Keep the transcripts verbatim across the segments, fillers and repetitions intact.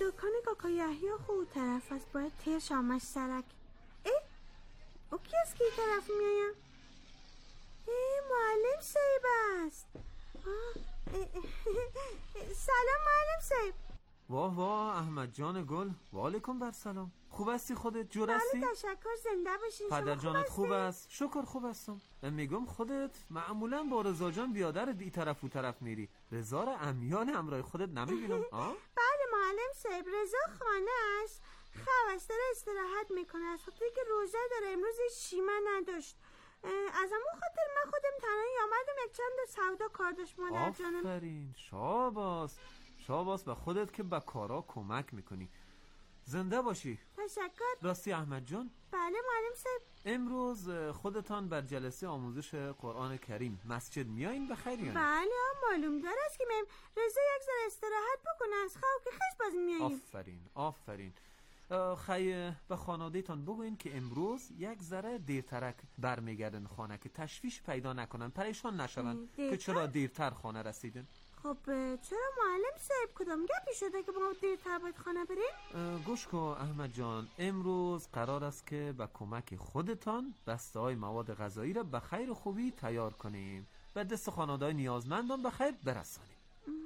دکان کاکا یحیی خود طرف است، باید تیر شامش سرک. ای او کی است که این طرف میایم؟ ای معلم صاحب است. سلام معلم صاحب. واه واه احمد جان گل، وعلیکم بر سلام. خوب هستی خودت؟ جور هستی؟ بله تشکر، زنده باشین. پدر جانت خوب است؟ شکر خوب هستم. میگم خودت معمولا با رضا جان بیادر ای طرف و طرف میری، رضا را عمیان همراه خودت نمیبینم. بله معلم صاحب، رضا خانه است، خواسته را استراحت میکنه از خاطر که روزه داره. امروز شیمه نداشت، از همون خاطر من خودم تنهایی آمدم، یک چند سودا کار داشت مادر جانم. آفرین، شاباس شاباس به خودت که به کارا کمک میکنی. زنده باشی. تشکر. راستی احمد جان. بله معلم صاحب. امروز خودتان بر جلسه آموزش قرآن کریم مسجد میایین بخیر یا نه؟ بله معلوم داره است که میم رضا یک ذره استراحت بکنه از خواب که خش باز میاییم. آفرین آفرین. خیلی به خانواده‌تان بگوین که امروز یک ذره دیرترک برمیگردن خانه که تشویش پیدا نکنن، پریشان نشون که چرا دیرتر خانه رسیدن. خب چرا معلم صاحب، کدام گپی شده که ما دیرتر باید خانه بریم؟ گوش کن احمد جان، امروز قرار است که با کمک خودتان بسته های مواد غذایی را به خیر خوبی تیار کنیم، به دست خانواده‌های نیازمندان به خیر برسانیم.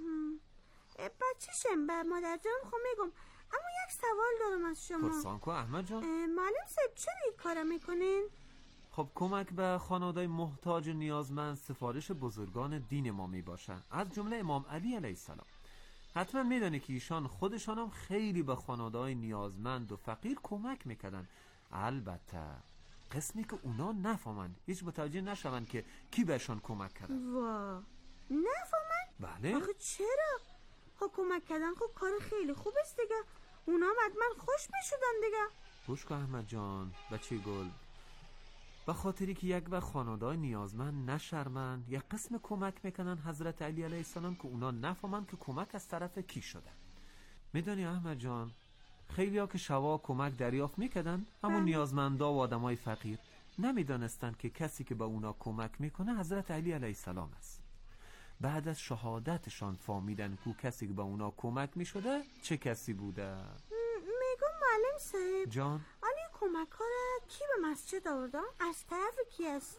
بچه‌شم به مادر جان خب میگم، اما یک سوال دارم از شما. پرسان کن احمد جان. معلم صاحب چرا این کارا میکنین؟ خب کمک به خانواده‌های محتاج و نیازمند سفارش بزرگان دین ما می باشه، از جمله امام علی علیه السلام. حتما میدونی که ایشان خودشان هم خیلی به خانواده‌های نیازمند و فقیر کمک میکردن. البته قسمی که اونا نفهمن، هیچ متوجه نشون که کی بهشون کمک کرده. وا نفهمن؟ بله. آخه چرا؟ خب کمک کردن خب کار خیلی خوب است دیگه، اونا هم حتما خوش میشدن دیگه. گوش کن احمد جان بچه گل، به خاطری که یک وقت خانواده‌های نیازمند نشرمن یک قسم کمک میکنن حضرت علی علیه السلام که اونا نفهمن که کمک از طرف کی شده. میدونی احمد جان، خیلی ها که شوا کمک دریافت میکردن همون نیازمندا و آدمای فقیر نمیدانستن که کسی که به اونا کمک میکنه حضرت علی علیه السلام است. بعد از شهادتشان فهمیدن که کسی که به اونا کمک میشده چه کسی بوده. میگم معلم صاحب جان، آلی کمک ها را کی به مسجد آوردن؟ از طرف کی است؟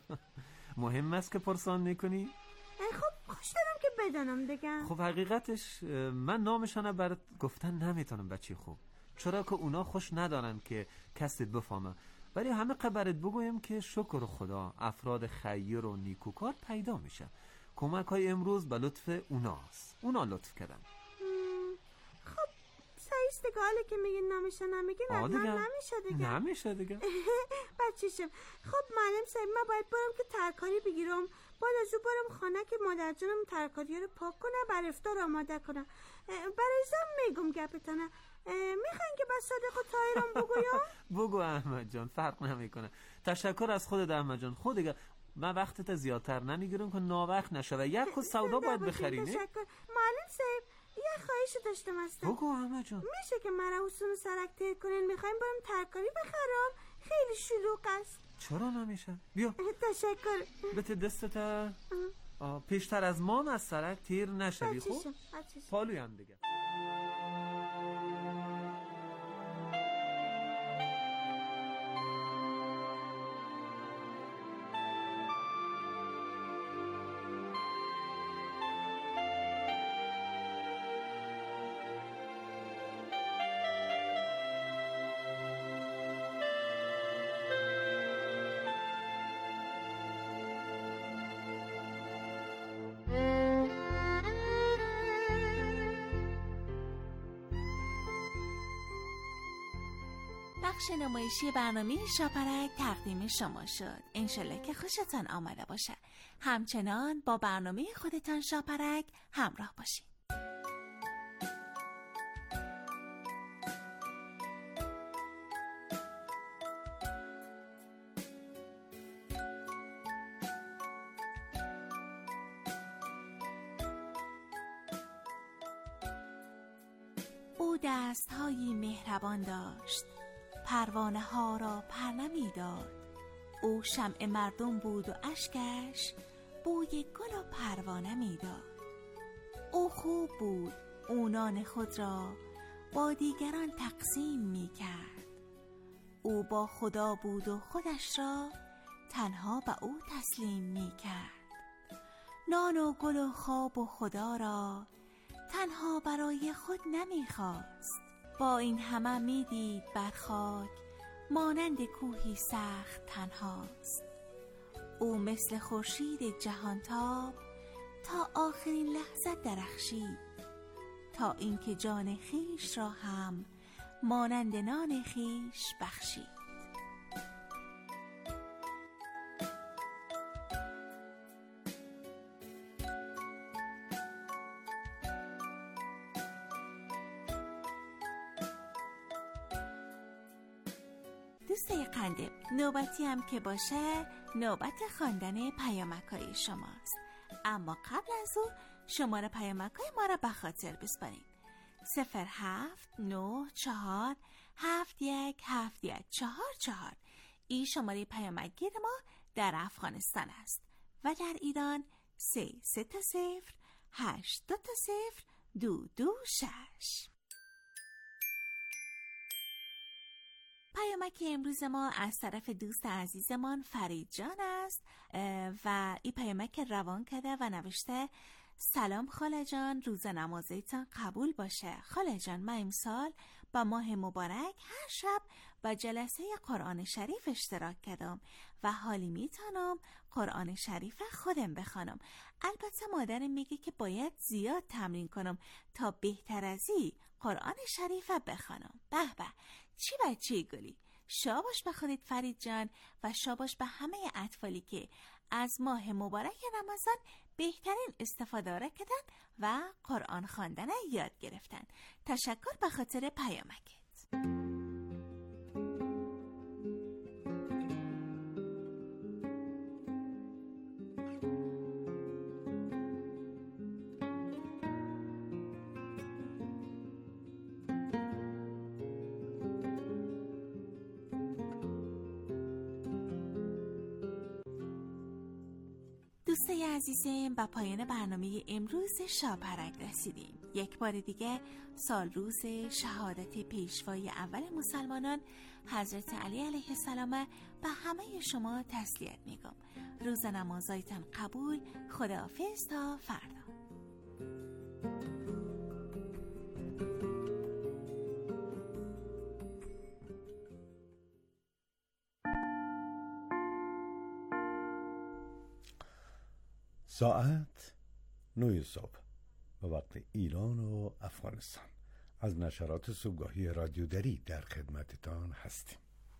مهم است که پرسان میکنی؟ خب خوش دارم که بدانم دیگه. خب حقیقتش من نامشانه برات گفتن نمیتونم بچه خوب، چرا که اونا خوش ندارن که کسی بفهمه، ولی همه قبرت بگویم که شکر خدا افراد خیر و نیکوکار پیدا میشه. کمک های امروز به لطف اوناست، اونا لطف کردن. خب سعیست دیگه، حالی که میگین نمیشه نمیگین حتما نمیشه دیگه. نمیشه دیگه بچه‌شم. خب معلم صاحب من باید برم که ترکاری بگیرم، بعد از او برم خانه که مادر جانم ترکاری رو پاک کنه بر افطار آماده کنه. برای زم میگم گپتانه، میخواین که بس صادق و طاهرم بگویم؟ بگو احمد جان، فرق نمیکنه. تشکر از خودت احمد جان. خود دیگه من وقتت زیادتر نمیگیرم که ناوقت نشه و یک خود سودا باید بخرینی. تشکر معلم صاحب، یه خواهشی داشتم هستم. بگو احمد جان. میشه که مرا حسون سرک تیر کنین؟ میخوایم برم ترکاری بخرم، خیلی شلوغ است. چرا نمیشه؟ بیا. تشکر. بته دستت پیشتر از ما از سرک تیر نشوی. خب پالوی هم دیگه. بخش نمایشی برنامه شاپرک تقدیم شما شد. انشالله که خوشتان آمده باشه. همچنان با برنامه خودتان شاپرک همراه باشید. او دست‌هایی مهربان داشت، پروانه ها را پرنمی داد. او شمع مردم بود و اشکش بوی گل و پروانه می داد. او خوب بود، او نان خود را با دیگران تقسیم می کرد. او با خدا بود و خودش را تنها به او تسلیم می کرد. نان و گل و خواب و خدا را تنها برای خود نمی خواست. با این همه می دید بر خاک مانند کوهی سخت تنهاست. او مثل خورشید جهانتاب تا آخرین لحظه درخشید، تا اینکه جان خیش را هم مانند نان خیش بخشید. دوستای قنده، نوبتی هم که باشه نوبت خواندن پیامک‌های شماست. اما قبل از او شماره پیامک‌های ما را به خاطر بسپارین. صفر هفت نه چهار هفت یک هفت یک چهار چهار این شماره پیامک‌گیر ما در افغانستان است و در ایران سه سه تا صفر هشت دو تا صفر دو دو شش. پیامک امروز ما از طرف دوست عزیزمان فرید جان است و این پیامک روان کرده و نوشته: سلام خاله جان، روز نمازیتان قبول باشه. خاله جان، من امسال با ماه مبارک هر شب با جلسه قرآن شریف اشتراک کردم و حالی میتونم قرآن شریف خودم بخوانم. البته مادرم میگه که باید زیاد تمرین کنم تا بهتر از این قرآن شریف بخوانم. به به، چی بچه گلی. شاباش به خودت فرید جان و شاباش به همه اطفالی که از ماه مبارک رمضان بهترین استفاده را کردن و قرآن خواندن یاد گرفتن. تشکر به خاطر پیامکت. دوستای عزیزم، به پایان برنامه امروز شاپرک رسیدیم. یک بار دیگه سال روز شهادت پیشوای اول مسلمانان حضرت علی علیه السلام به همه شما تسلیت میگم. روز نمازایتان قبول. خداحافظ تا فردا. ساعت نه صبح به وقت ایران و افغانستان از نشرات صبحگاهی رادیو دری در خدمتتان هستیم.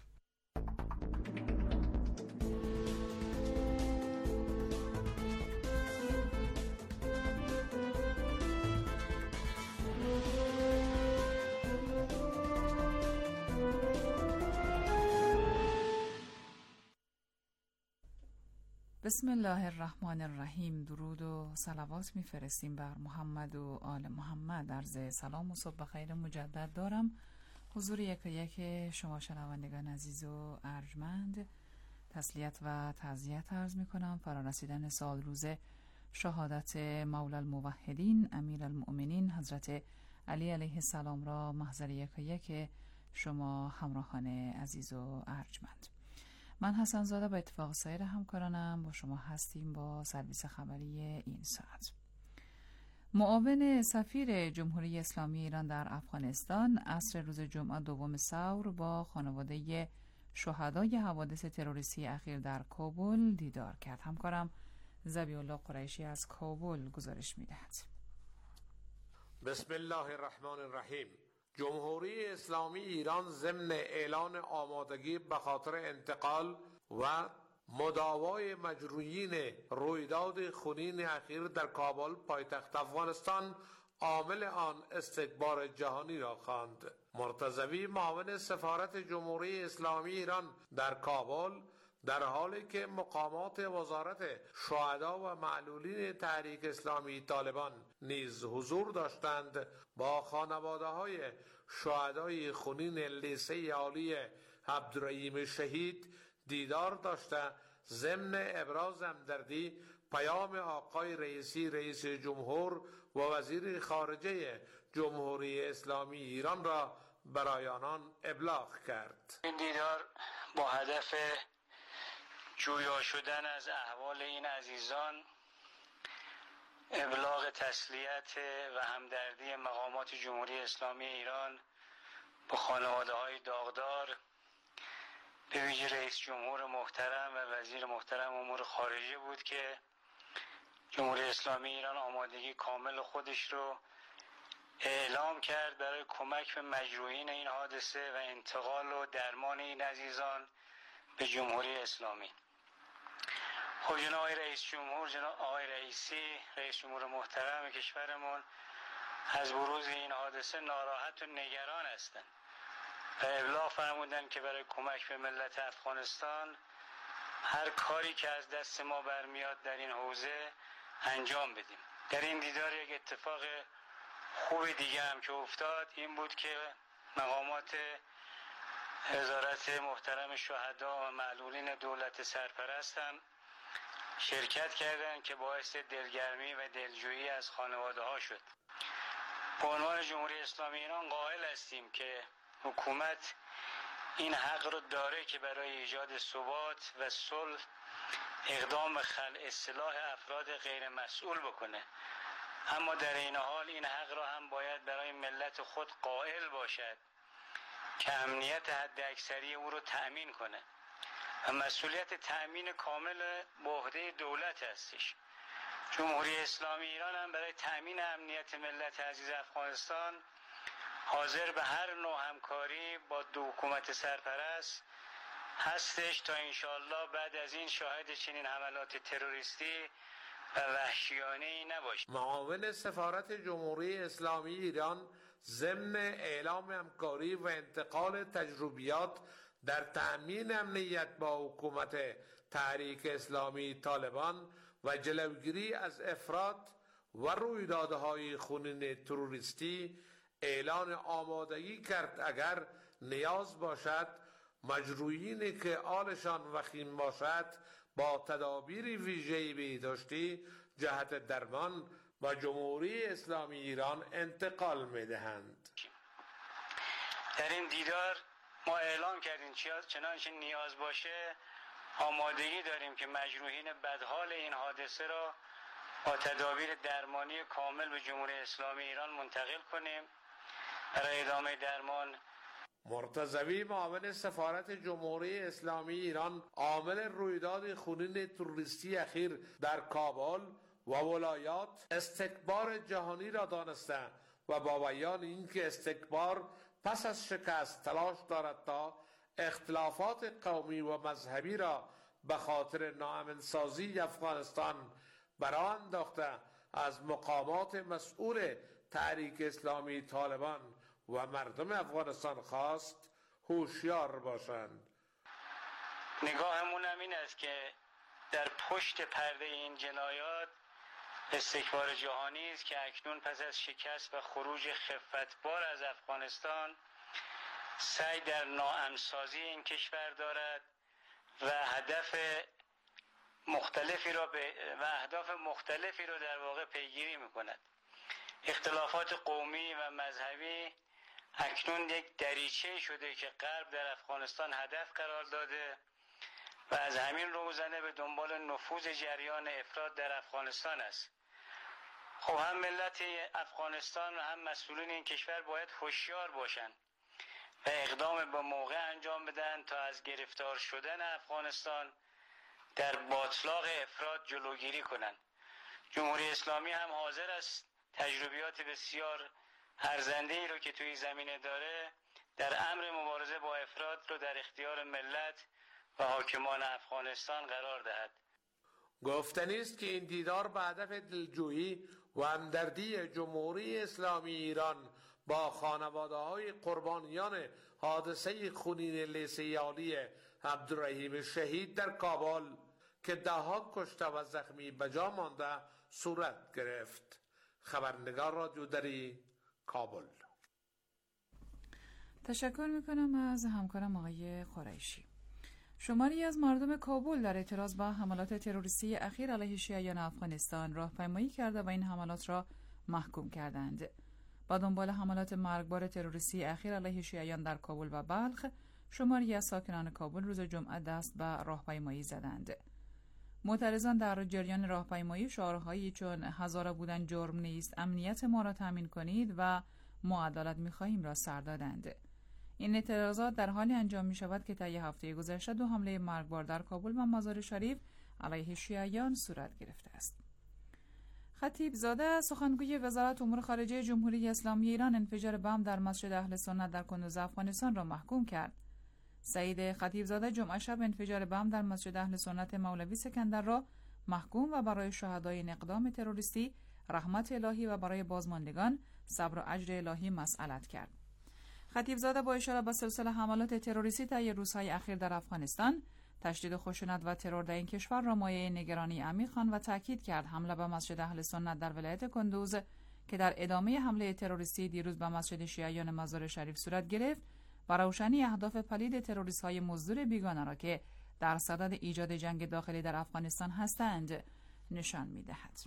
بسم الله الرحمن الرحیم. درود و صلوات میفرستیم بر محمد و آل محمد. عرض سلام و صبح بخیر مجدد دارم حضور یک یک شما شنوندگان عزیز و ارجمند. تسلیت و تعزیت عرض میکنم فرارسیدن سال روز شهادت مولا الموحدین امیر المؤمنین حضرت علی علیه السلام را محضر یک یک شما همراهان عزیز و ارجمند. من حسن زاده با اتفاق سایر همکارانم با شما هستیم با سرویس خبری این ساعت. معاون سفیر جمهوری اسلامی ایران در افغانستان عصر روز جمعه دوم ثور با خانواده شهدای حوادث تروریستی اخیر در کابل دیدار کرد. همکارم ذبیح الله قریشی از کابل گزارش می‌دهد. بسم الله الرحمن الرحیم. جمهوری اسلامی ایران ضمن اعلان آمادگی به خاطر انتقال و مداوای مجروحین رویداد خونین اخیر در کابل پایتخت افغانستان عامل آن استکبار جهانی را خواند. مرتضوی معاون سفارت جمهوری اسلامی ایران در کابل در حالی که مقامات وزارت شهدا و معلولین تحریک اسلامی طالبان نیز حضور داشتند با خانواده های شهدای خونین لیسه عالی عبدالرحیم شهید دیدار داشته ضمن ابراز همدردی پیام آقای رئیسی رئیس جمهور و وزیر خارجه جمهوری اسلامی ایران را برای آنان ابلاغ کرد. این دیدار با هدف جویا شدن از احوال این عزیزان، ابلاغ تسلیت و همدردی مقامات جمهوری اسلامی ایران با خانواده‌های داغدار، به ویژه رئیس جمهور محترم و وزیر محترم امور خارجه بود که جمهوری اسلامی ایران آمادگی کامل خودش رو اعلام کرد برای کمک به مجروحین این حادثه و انتقال و درمان این عزیزان به جمهوری اسلامی. خب جناب آقای رئیس جمهور، جناب آقای رئیسی رئیس جمهور محترم کشورمون از بروز این حادثه ناراحت و نگران هستند و ابلاغ فرمودن که برای کمک به ملت افغانستان هر کاری که از دست ما برمیاد در این حوزه انجام بدیم. در این دیدار یک اتفاق خوب دیگه هم که افتاد این بود که مقامات وزارت محترم شهدا و معلولین دولت سرپرست هم شرکت کردند که باعث دلگرمی و دلجویی از خانواده ها شد. به عنوان جمهوری اسلامی ایران قائل هستیم که حکومت این حق رو داره که برای ایجاد ثبات و صلح اقدام به خلع اصلاح افراد غیر مسئول بکنه، اما در این حال این حق را هم باید برای ملت خود قائل باشد که امنیت حد اکثری او رو تأمین کنه و مسئولیت تأمین کامل به عهده دولت هستش. جمهوری اسلامی ایران هم برای تأمین امنیت ملت عزیز افغانستان حاضر به هر نوع همکاری با دو حکومت سرپرست هستش تا انشاءالله بعد از این شاهد چنین حملات تروریستی و وحشیانه‌ای نباشد. معاون سفارت جمهوری اسلامی ایران ضمن اعلام همکاری و انتقال تجربیات در تأمین امنیت با حکومت تحریک اسلامی طالبان و جلوگیری از افراط و رویدادهای خونین تروریستی اعلان آمادگی کرد اگر نیاز باشد مجروحینی که حالشان وخیم باشد با تدابیر ویژه‌ای بهداشتی جهت درمان و جمهوری اسلامی ایران انتقال می‌دهند. در این دیدار ما اعلام کردیم چنانچه نیاز باشه آمادگی داریم که مجروحین بدحال این حادثه را با تدابیر درمانی کامل به جمهوری اسلامی ایران منتقل کنیم برای ادامه درمان. مرتضوی معاون سفارت جمهوری اسلامی ایران عامل رویداد خونین تروریستی اخیر در کابل و ولایات استکبار جهانی را دانسته و با بیان اینکه استکبار پس از شکست تلاش دارد تا اختلافات قومی و مذهبی را به خاطر ناامنسازی افغانستان برآ انداخته از مقامات مسئول تحریک اسلامی طالبان و مردم افغانستان خواست هوشیار باشند. نگاهمون هم این است که در پشت پرده این جنایات استکبار جهانی است که اکنون پس از شکست و خروج خفتبار از افغانستان سعی در ناامن‌سازی این کشور دارد و هدف مختلفی را به و اهداف مختلفی را در واقع پیگیری می‌کند. اختلافات قومی و مذهبی اکنون یک دریچه شده که غرب در افغانستان هدف قرار داده و از همین روزنه به دنبال نفوذ جریان افراط در افغانستان است. خب هم ملت افغانستان و هم مسئولین این کشور باید هوشیار باشند و اقدام به موقع انجام بدن تا از گرفتار شدن افغانستان در باطلاق افراط جلوگیری کنند. جمهوری اسلامی هم حاضر است تجربیات بسیار ارزنده‌ای رو که توی زمینه داره در امر مبارزه با افراط رو در اختیار ملت و حاکمان افغانستان قرار دهد. گفتنی است که این دیدار به هدف دلجویی و همدردی جمهوری اسلامی ایران با خانواده‌های قربانیان حادثه خونین لیسیالی عبدالرحیم شهید در کابل که ده‌ها کشته و زخمی به جا مانده صورت گرفت. خبرنگار رادیو دری، کابل. تشکر میکنم از همکارم آقای قریشی. شماری از مردم کابل در اعتراض به حملات تروریستی اخیر علیه شیعیان افغانستان راهپیمایی کرده و این حملات را محکوم کردند. با دنبال حملات مرگبار تروریستی اخیر علیه شیعیان در کابل و بلخ، شماری از ساکنان کابل روز جمعه دست به راهپیمایی زدند. معترضان در جریان راهپیمایی شعارهایی چون هزاره بودن جرم نیست، امنیت ما را تامین کنید و ما عدالت می‌خواهیم را سر دادند. این اعتراضات در حالی انجام می شود که طی هفته گذشته دو حمله مرگبار در کابل و مزار شریف علیه شیعیان صورت گرفته است. خطیب زاده سخنگوی وزارت امور خارجه جمهوری اسلامی ایران انفجار بم در مسجد اهل سنت در کندوز افغانستان را محکوم کرد. سعید خطیب زاده جمعه شب انفجار بم در مسجد اهل سنت مولوی سکندر را محکوم و برای شهدای این اقدام تروریستی رحمت الهی و برای بازماندگان صبر و اجر الهی مسئلت کرد. خطیب زاده با اشاره به سلسله حملات تروریستی طی روزهای اخیر در افغانستان، تشدید خشونت و ترور در این کشور را مایه نگرانی عمیق خواند و تاکید کرد حمله به مسجد اهل سنت در ولایت کندوز که در ادامه حمله تروریستی دیروز به مسجد شیعیان مزار شریف صورت گرفت و روشنی اهداف پلید تروریست‌های مزدور بیگانه را که در صدد ایجاد جنگ داخلی در افغانستان هستند نشان می‌دهد.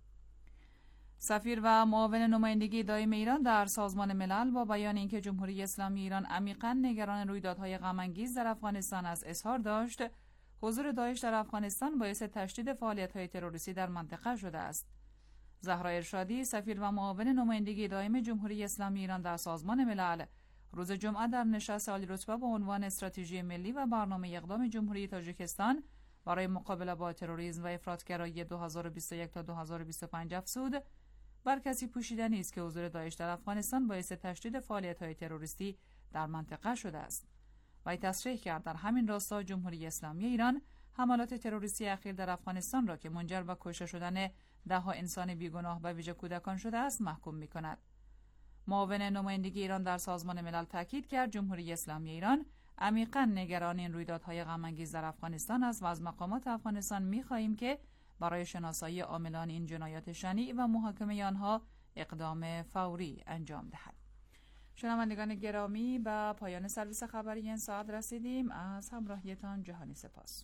سفیر و معاون نمایندگی دائم ایران در سازمان ملل با بیان اینکه جمهوری اسلامی ایران عمیقاً نگران رویدادهای غم‌انگیز در افغانستان است اظهار داشت حضور داعش در افغانستان باعث تشدید فعالیت‌های تروریستی در منطقه شده است. زهرا ارشادی، سفیر و معاون نمایندگی دائم جمهوری اسلامی ایران در سازمان ملل، روز جمعه در نشست عالی‌رتبه با عنوان استراتژی ملی و برنامه اقدام جمهوری تاجیکستان برای مقابله با تروریسم و افراطگرایی دو هزار و بیست و یک تا دو هزار و بیست و پنج افزود بر کسی پوشیدنی است که حضور داعش در افغانستان باعث تشدید فعالیت‌های تروریستی در منطقه شده است. و تصریح کرد در همین راستا جمهوری اسلامی ایران حملات تروریستی اخیر در افغانستان را که منجر به کشته شدن ده‌ها انسان بیگناه به ویژه کودکان شده است محکوم می‌کند. معاون نمایندگی ایران در سازمان ملل تاکید کرد جمهوری اسلامی ایران عمیقاً نگران این رویدادهای غم‌انگیز در افغانستان است و از مقامات افغانستان می‌خواهیم که برای شناسایی عاملان این جنایات شنیع و محاکمه آنها اقدام فوری انجام دهد. شنوندگان گرامی، به پایان سرویس خبری این ساعت رسیدیم. از همراهیتان جهانی سپاس.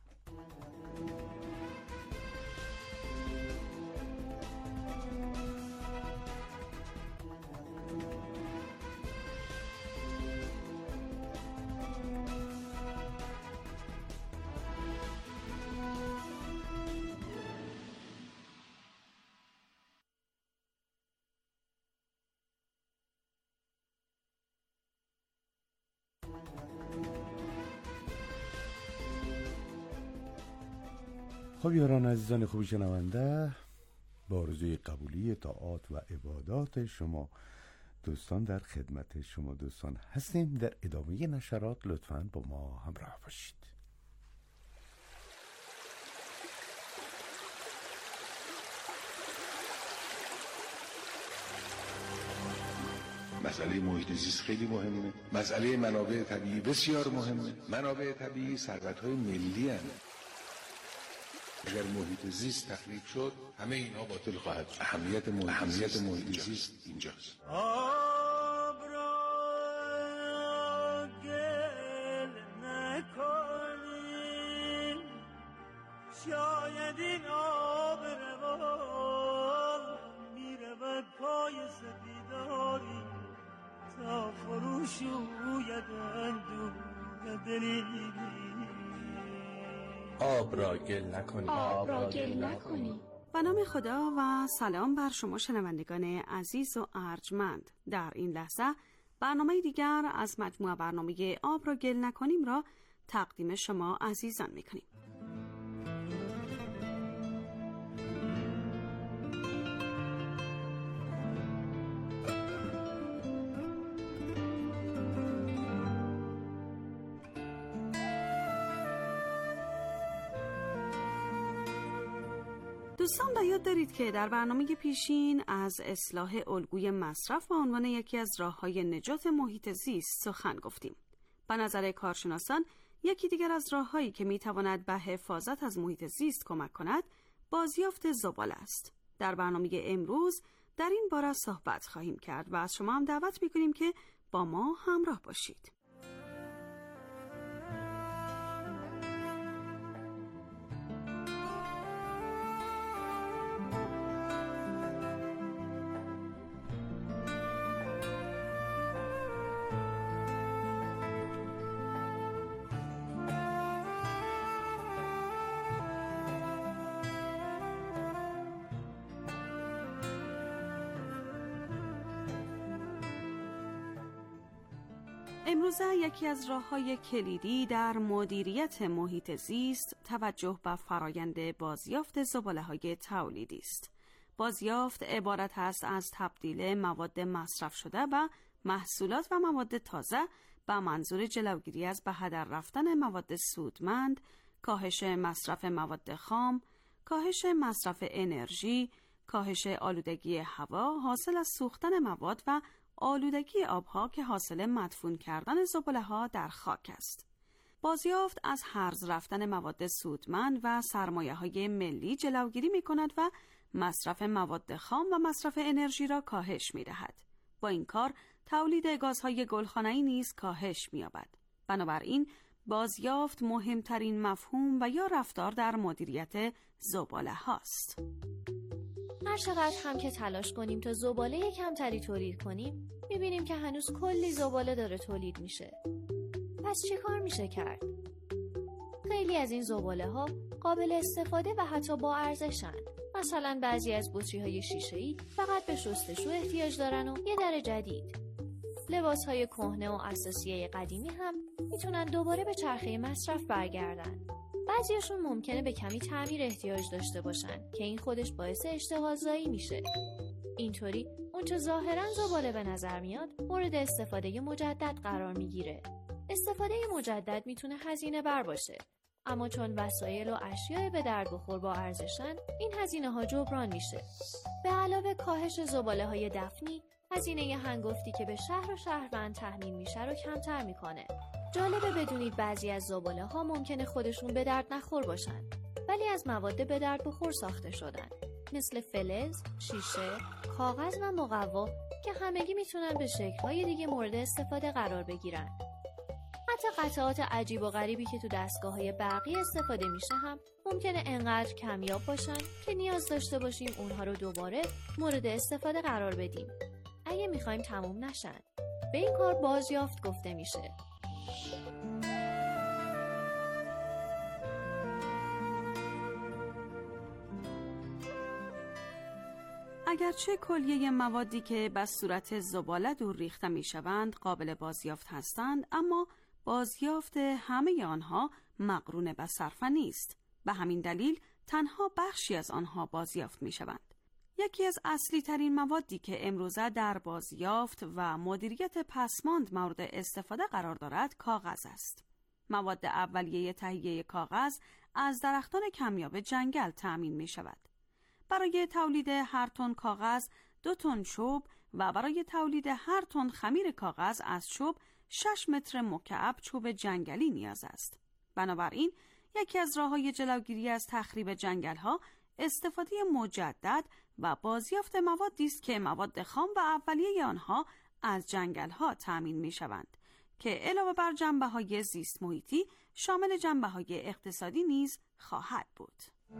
خب یاران عزیزان خوب شنونده، با آرزوی قبولی طاعات و عبادات شما دوستان در خدمت شما دوستان هستیم. در ادامه نشرات لطفاً با ما همراه باشید. مسئله محیط زیست خیلی مهمه. مسئله منابع طبیعی بسیار مهمه. منابع طبیعی ثروت‌های ملی هستند. اگر محیط زیست تخریب شد همه اینها باطل خواهد شد. اهمیت محیط, اهمیت محیط زیست اینجاست. آب را گل نکنیم، شاید این آب روان میرود پای سپیداری تا فروش اوید اندوه دلی. آب را گل نکنی. آب را گل نکنی. به نام خدا و سلام بر شما شنوندگان عزیز و ارجمند. در این لحظه برنامه دیگر از مجموعه برنامه آب را گل نکنیم را تقدیم شما عزیزان میکنیم. دوستان به یاد دارید که در برنامه پیشین از اصلاح الگوی مصرف به عنوان یکی از راه‌های نجات محیط زیست سخن گفتیم. به نظر کارشناسان یکی دیگر از راه‌هایی که می‌تواند به حفاظت از محیط زیست کمک کند بازیافت زباله است. در برنامه امروز در این باره صحبت خواهیم کرد و از شما هم دعوت می‌کنیم که با ما همراه باشید. امروزه یکی از راه‌های کلیدی در مدیریت محیط زیست توجه به فرایند بازیافت زباله‌های تولیدی است. بازیافت عبارت است از تبدیل مواد مصرف شده به محصولات و مواد تازه به منظور جلوگیری از به هدر رفتن مواد سودمند، کاهش مصرف مواد خام، کاهش مصرف انرژی، کاهش آلودگی هوا حاصل از سوختن مواد و آلودگی آبها که حاصل مدفون کردن زباله‌ها در خاک است. بازیافت از هرز رفتن مواد سودمند و سرمایه‌های ملی جلوگیری می‌کند و مصرف مواد خام و مصرف انرژی را کاهش می‌دهد. با این کار تولید گازهای گلخانه‌ای نیز کاهش می‌یابد. بنابراین بازیافت مهمترین مفهوم و یا رفتار در مدیریت زباله هاست. هر چقدر هم که تلاش کنیم تا زباله کمتری تولید کنیم، می‌بینیم که هنوز کلی زباله داره تولید میشه. پس چه کار میشه کرد؟ خیلی از این زباله ها قابل استفاده و حتی با ارزشن. مثلا بعضی از بطری‌های شیشه‌ای فقط به شستشو احتیاج دارن و یه در جدید. لباس‌های کهنه و اساسیه قدیمی هم میتونن دوباره به چرخه مصرف برگردن. بعضیاشون ممکنه به کمی تعمیر احتیاج داشته باشن که این خودش باعث اشتغالزایی میشه. اینطوری اونچه ظاهراً زباله به نظر میاد مورد استفاده مجدد قرار میگیره. استفاده مجدد میتونه هزینه بر باشه، اما چون وسایل و اشیاء به درد بخور با ارزشن، این هزینه ها جبران میشه. به علاوه کاهش زباله های دفنی هزینه هنگفتی که به شهر و شهروند تحمیل میشه رو کمتر میکنه. جالبه بدونید بعضی از زباله ها ممکنه خودشون به درد نخور باشن، ولی از مواد به درد بخور ساخته شدن، مثل فلز، شیشه، کاغذ و مقوا که همگی میتونن به شکل‌های دیگه مورد استفاده قرار بگیرن. حتی قطعات عجیب و غریبی که تو دستگاه‌های برقی استفاده میشه هم ممکنه انقدر کمیاب باشن که نیاز داشته باشیم اونها رو دوباره مورد استفاده قرار بدیم اگه میخوایم تموم نشن. به این کار بازیافت گفته میشه. اگرچه کلیه موادی که به صورت زباله دور ریخته میشوند قابل بازیافت هستند، اما بازیافت همه آنها مقرون به صرفه نیست. به همین دلیل تنها بخشی از آنها بازیافت میشوند. یکی از اصلی ترین موادی که امروزه در بازیافت و مدیریت پسماند مورد استفاده قرار دارد کاغذ است. مواد اولیه تهیه کاغذ از درختان کمیاب جنگل تأمین می شود. برای تولید هر تن کاغذ دو تن چوب و برای تولید هر تن خمیر کاغذ از چوب شش متر مکعب چوب جنگلی نیاز است. بنابراین یکی از راه‌های جلوگیری از تخریب جنگل‌ها استفاده مجدد و بازیافت موادی است که مواد خام و اولیه آنها از جنگل‌ها تأمین می‌شوند که علاوه بر جنبه‌های زیست محیطی شامل جنبه‌های اقتصادی نیز خواهد بود.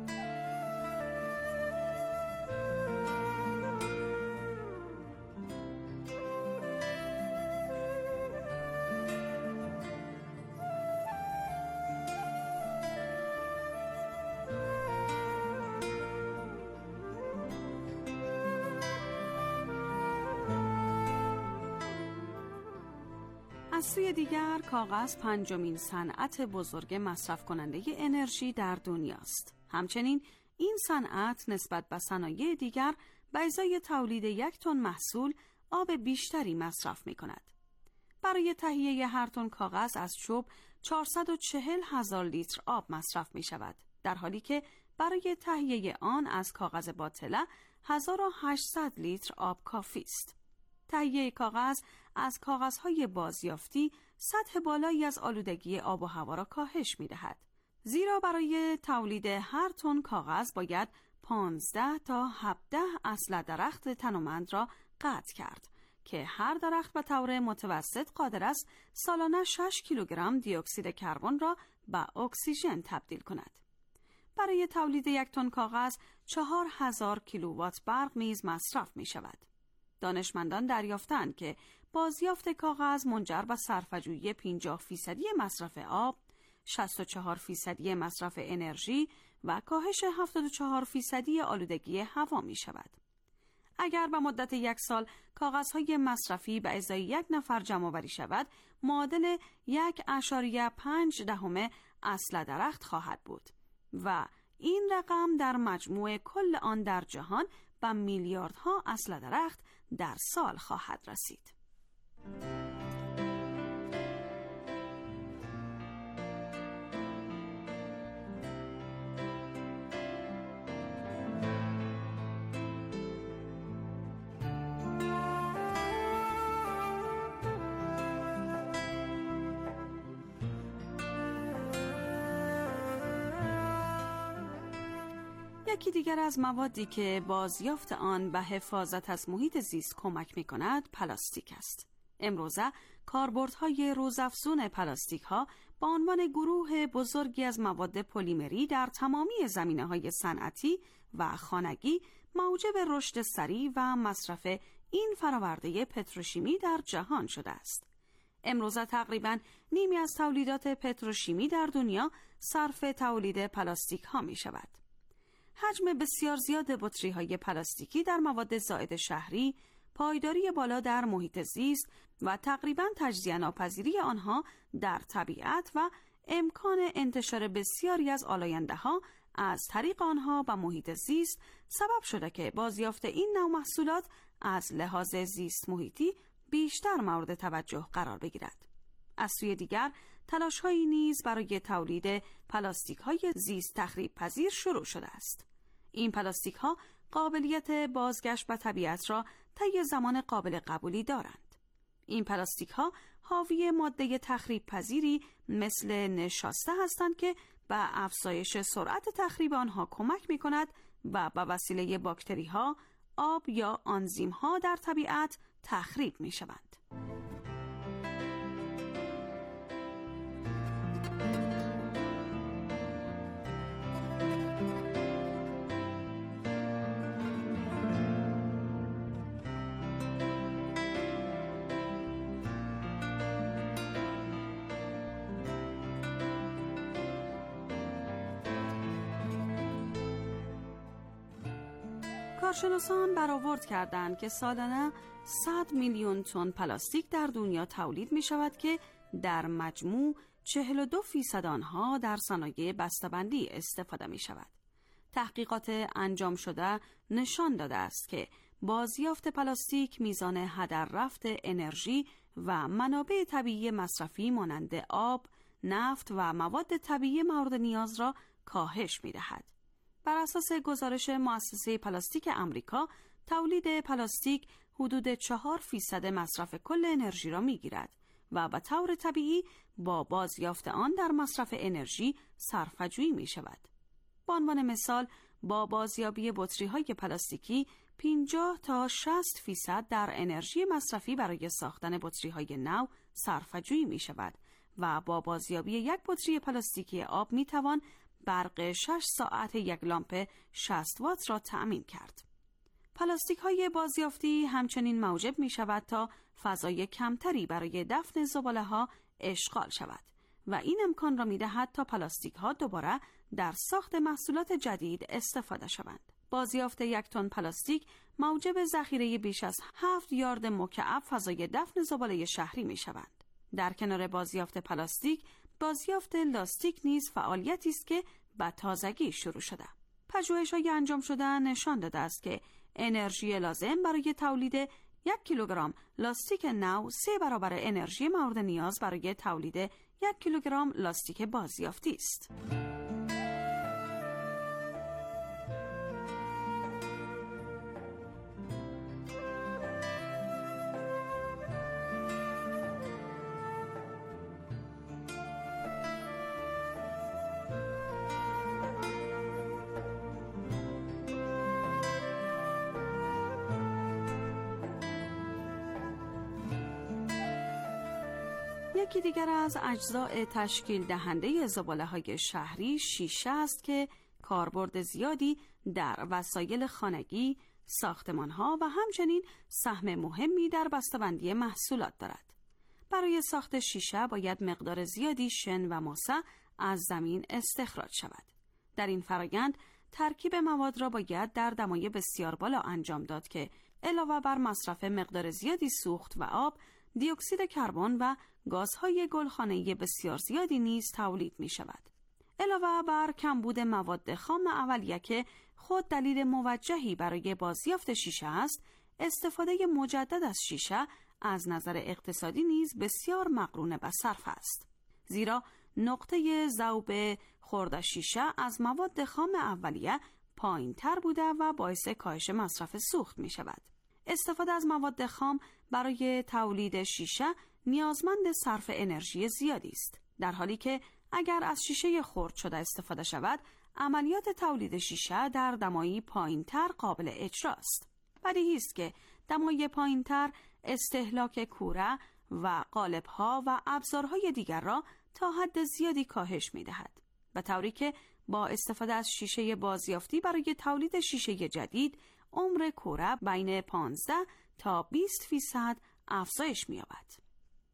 از سوی دیگر کاغذ پنجمین صنعت بزرگ مصرف کننده انرژی در دنیاست. همچنین این صنعت نسبت به صنایع دیگر به ازای تولید یک تن محصول آب بیشتری مصرف می کند. برای تهیه هر تن کاغذ از چوب چهارصد و چهل هزار لیتر آب مصرف می شود، در حالی که برای تهیه آن از کاغذ باطله هزار و هشتصد لیتر آب کافی است. تهیه کاغذ از کاغذهای بازیافتی سطح بالایی از آلودگی آب و هوا را کاهش می‌دهد. زیرا برای تولید هر تن کاغذ باید پانزده تا هفده اصل درخت تنومند را قطع کرد که هر درخت به طور متوسط قادر است سالانه شش کیلوگرم دی اکسید کربن را به اکسیژن تبدیل کند. برای تولید یک تن کاغذ چهار هزار کیلووات برق نیز مصرف می شود. دانشمندان دریافتند که بازیافت کاغذ منجر به صرفه‌جویی پنجاه فیصدی مصرف آب، شصت و چهار فیصدی مصرف انرژی و کاهش هفتاد و چهار فیصدی آلودگی هوا می شود. اگر به مدت یک سال کاغذهای مصرفی به ازای یک نفر جمع آوری شود، معادل یک اشاریه پنج دهم اصل درخت خواهد بود و این رقم در مجموع کل آن در جهان به میلیاردها اصل درخت در سال خواهد رسید. یکی دیگر از موادی که بازیافت آن به حفاظت از محیط زیست کمک می کند پلاستیک است. امروزه کاربردهای روزافزون پلاستیک ها با عنوان گروه بزرگی از مواد پلیمری در تمامی زمینه‌های صنعتی و خانگی موجب رشد سریع و مصرف این فراورده پتروشیمی در جهان شده است. امروزه تقریباً نیمی از تولیدات پتروشیمی در دنیا صرف تولید پلاستیک ها می شود. حجم بسیار زیاد بطری‌های پلاستیکی در مواد زائد شهری، پایداری بالا در محیط زیست و تقریباً تجزیه ناپذیری آنها در طبیعت و امکان انتشار بسیاری از آلاینده‌ها از طریق آنها به محیط زیست سبب شده که بازیافت این نوع محصولات از لحاظ زیست محیطی بیشتر مورد توجه قرار بگیرد. از سوی دیگر تلاش‌هایی نیز برای تولید پلاستیک‌های زیست تخریب پذیر شروع شده است. این پلاستیک‌ها قابلیت بازگشت به طبیعت را طی زمان قابل قبولی دارند. این پلاستیک‌ها حاوی ماده تخریب پذیری مثل نشاسته هستند که به افزایش سرعت تخریب آنها کمک می‌کند و به وسیله باکتری‌ها، آب یا آنزیم‌ها در طبیعت تخریب می‌شوند. کارشناسان برآورد کردند که سالانه صد میلیون تن پلاستیک در دنیا تولید می شود که در مجموع چهل و دو فیصد آنها در صنایع بسته‌بندی استفاده می شود. تحقیقات انجام شده نشان داده است که بازیافت پلاستیک میزان هدر رفت انرژی و منابع طبیعی مصرفی مانند آب، نفت و مواد طبیعی مورد نیاز را کاهش می دهد. بر اساس گزارش مؤسسه پلاستیک آمریکا، تولید پلاستیک حدود چهار فیصد مصرف کل انرژی را می‌گیرد و به طور طبیعی با بازیافت آن در مصرف انرژی صرفه‌جویی می‌شود. به عنوان مثال، با بازیابی بطری‌های پلاستیکی پنجاه تا شصت فیصد در انرژی مصرفی برای ساختن بطری‌های نو صرفه‌جویی می‌شود و با بازیابی یک بطری پلاستیکی آب می‌توان برق شش ساعت یک لامپ شصت وات را تأمین کرد. پلاستیک های بازیافتی همچنین موجب می شود تا فضای کمتری برای دفن زباله ها اشغال شود و این امکان را می دهد تا پلاستیک ها دوباره در ساخت محصولات جدید استفاده شوند. بازیافت یک تن پلاستیک موجب ذخیره بیش از هفت یارد مکعب فضای دفن زباله شهری می شوند. در کنار بازیافت پلاستیک، بازیافت لاستیک نیز فعالیتی است که به تازگی شروع شده. پژوهش‌های انجام شده نشان داده است که انرژی لازم برای تولید یک کیلوگرم لاستیک نو سه برابر انرژی مورد نیاز برای تولید یک کیلوگرم لاستیک بازیافتی است. یکی دیگر از اجزاء تشکیل دهنده زباله‌های شهری شیشه است که کاربرد زیادی در وسایل خانگی، ساختمان‌ها و همچنین سهم مهمی در بسته‌بندی محصولات دارد. برای ساخت شیشه باید مقدار زیادی شن و ماسه از زمین استخراج شود. در این فرآیند ترکیب مواد را باید در دمای بسیار بالا انجام داد که علاوه بر مصرف مقدار زیادی سوخت و آب، دی اکسید کربن و گازهای گلخانه‌ای بسیار زیادی نیز تولید می شود. علاوه بر کمبود مواد خام اولیه که خود دلیل موجهی برای بازیافت شیشه است، استفاده مجدد از شیشه از نظر اقتصادی نیز بسیار مقرون به صرف است. زیرا نقطه ذوب خرد شیشه از مواد خام اولیه پایین تر بوده و باعث کاهش مصرف سوخت می شود. استفاده از مواد خام برای تولید شیشه نیازمند صرف انرژی زیادی است، در حالی که اگر از شیشه خرد شده استفاده شود، عملیات تولید شیشه در دمایی پایین‌تر قابل اجرا است. بدیهی است که دمای پایین‌تر استهلاک کوره و قالب‌ها و ابزارهای دیگر را تا حد زیادی کاهش می‌دهد، به طوری که با استفاده از شیشه بازیافتی برای تولید شیشه جدید، عمر کوره بین پانزده تا بیست فیصد افزایش می‌یابد.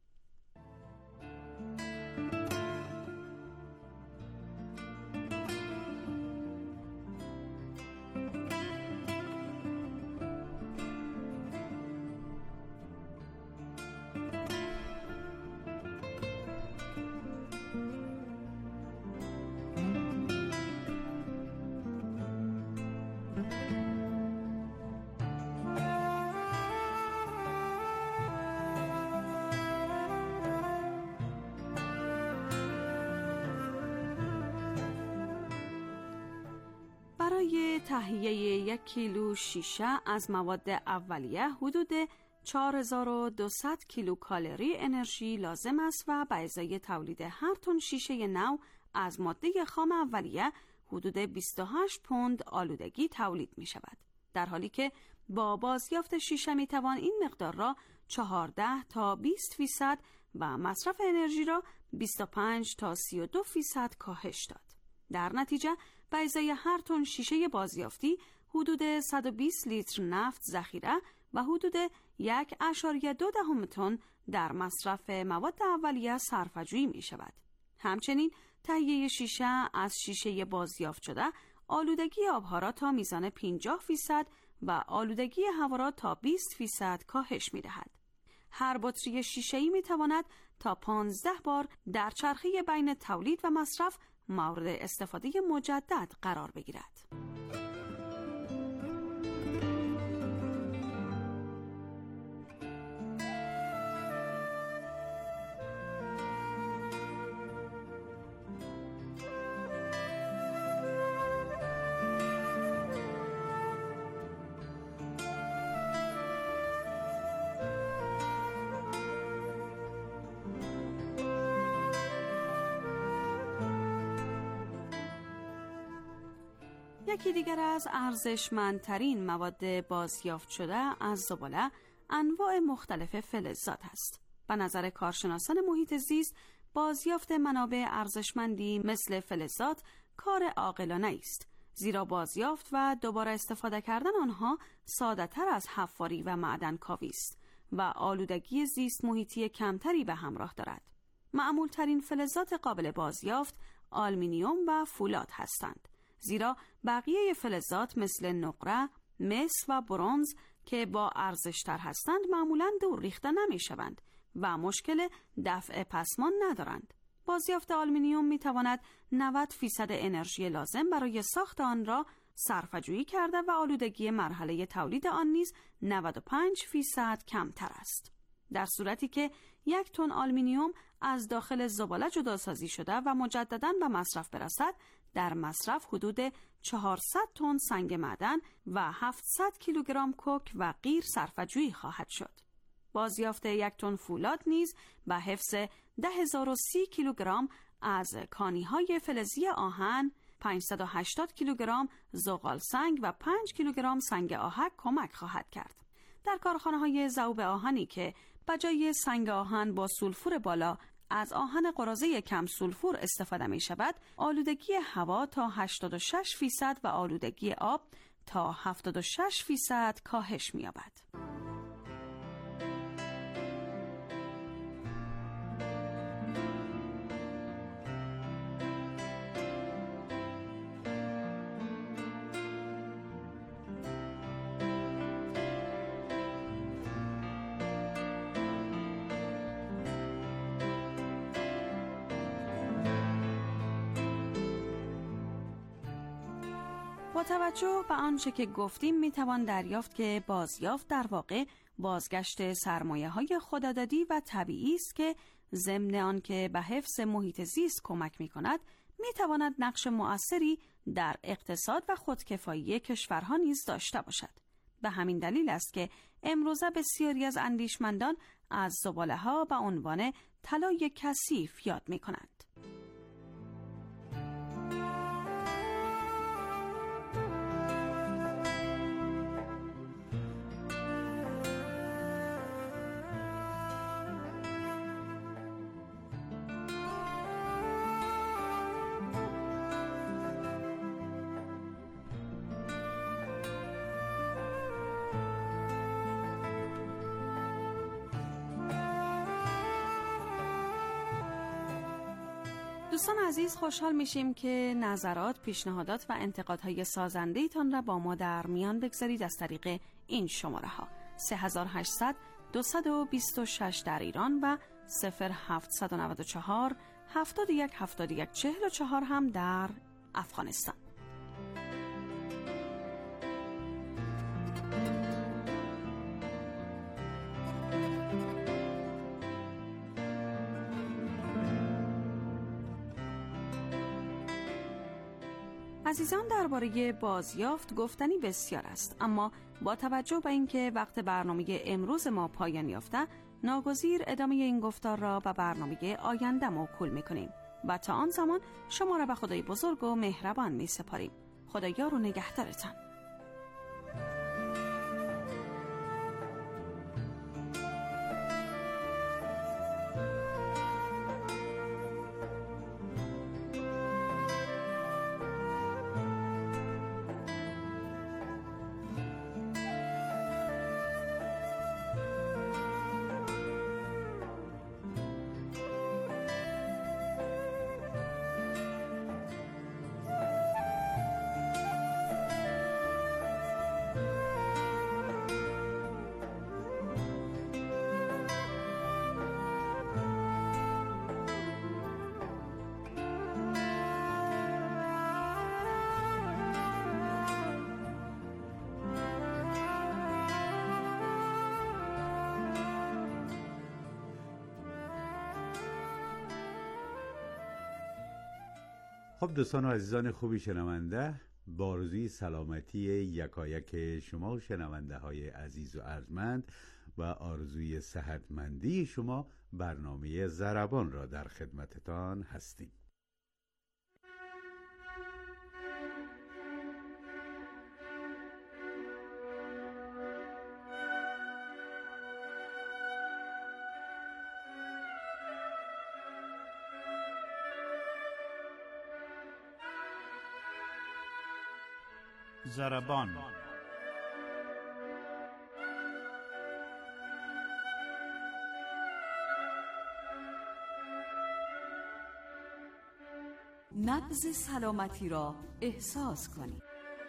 برای تهیه یک کیلو شیشه از مواد اولیه حدود چهار هزار و دویست کیلو کالری انرژی لازم است و به ازای تولید هر تن شیشه نو از ماده خام اولیه حدود بیست و هشت پوند آلودگی تولید می شود، در حالی که با بازیافت شیشه می توان این مقدار را چهارده تا بیست فیصد و مصرف انرژی را بیست و پنج تا سی و دو فیصد کاهش داد. در نتیجه به ازای هر تن شیشه بازیافتی حدود صد و بیست لیتر نفت ذخیره و حدود یک اشاریه دو دهم تن در مصرف مواد اولیه صرفه‌جویی می شود. همچنین تهیه شیشه از شیشه بازیافت شده آلودگی آبها را تا میزان پنجاه فیصد و آلودگی هوا را تا بیست فیصد کاهش می دهد. هر بطری شیشه‌ای می تواند تا پانزده بار در چرخه بین تولید و مصرف مورد استفاده مجدد قرار بگیرد. یکی دیگر از ارزشمندترین مواد بازیافت شده از زباله انواع مختلف فلزات است. به نظر کارشناسان محیط زیست، بازیافت منابع ارزشمندی مثل فلزات کار عاقلانه است، زیرا بازیافت و دوباره استفاده کردن آنها ساده‌تر از حفاری و معدن کاوی است و آلودگی زیست محیطی کمتری به همراه دارد. معمولترین فلزات قابل بازیافت آلومینیوم و فولاد هستند، زیرا بقیه فلزات مثل نقره، مس و برنز که با ارزشتر هستند معمولاً دور ریخته نمی شوند و مشکل دفع پسمان ندارند. بازیافت آلومینیوم می تواند نود فیصد انرژی لازم برای ساخت آن را صرفه‌جویی کرده و آلودگی مرحله تولید آن نیز نود و پنج فیصد کمتر است. در صورتی که یک تن آلومینیوم از داخل زباله جداسازی شده و مجدداً به مصرف برسد، در مصرف حدود چهارصد تن سنگ معدن و هفتصد کیلوگرم کوک و قیر صرفه‌جویی خواهد شد. بازیافت یک تن فولاد نیز به حفظ ده هزار و سی کیلوگرم از کانی‌های فلزی آهن، پانصد و هشتاد کیلوگرم زغال سنگ و پنج کیلوگرم سنگ آهک کمک خواهد کرد. در کارخانه‌های ذوب آهنی که بجای سنگ آهن با سولفور بالا از آهن قراضه کم سولفور استفاده می شود، آلودگی هوا تا هشتاد و شش فیصد و آلودگی آب تا هفتاد و شش فیصد کاهش می یابد. با توجه به آنچه که گفتیم میتوان دریافت که بازیافت در واقع بازگشت سرمایه‌های خودآزادی و طبیعی است که ضمن آنکه به حفظ محیط زیست کمک می‌کند، می‌تواند نقش مؤثری در اقتصاد و خودکفایی کشورها نیز داشته باشد. به همین دلیل است که امروزه بسیاری از اندیشمندان از زباله‌ها به عنوان طلای کثیف یاد می‌کنند. دوستان عزیز، خوشحال میشیم که نظرات، پیشنهادات و انتقادهای سازنده ایتان را با ما در میان بگذارید از طریق این شماره ها: سه هزار و هشتصد دویست و بیست و شش در ایران و صفر هفتصد و نود و چهار هفتاد و یک هفتاد و یک چهل و چهار هم در افغانستان. عزیزان، درباره بازیافت گفتنی بسیار است، اما با توجه به اینکه وقت برنامه امروز ما پایان یافته، ناگزیر ادامه این گفتار را به برنامه آینده موکول می‌کنیم و تا آن زمان شما را به خدای بزرگ و مهربان می‌سپاریم. خدایار و نگهدارتان. خب دوستان و عزیزان خوبی شنونده، با آرزوی سلامتی یکایک شما شنونده های عزیز و ارجمند و آرزوی صحتمندی شما، برنامه ضربان را در خدمتتان هستیم. ضربان. نبض سلامتی را احساس کنید.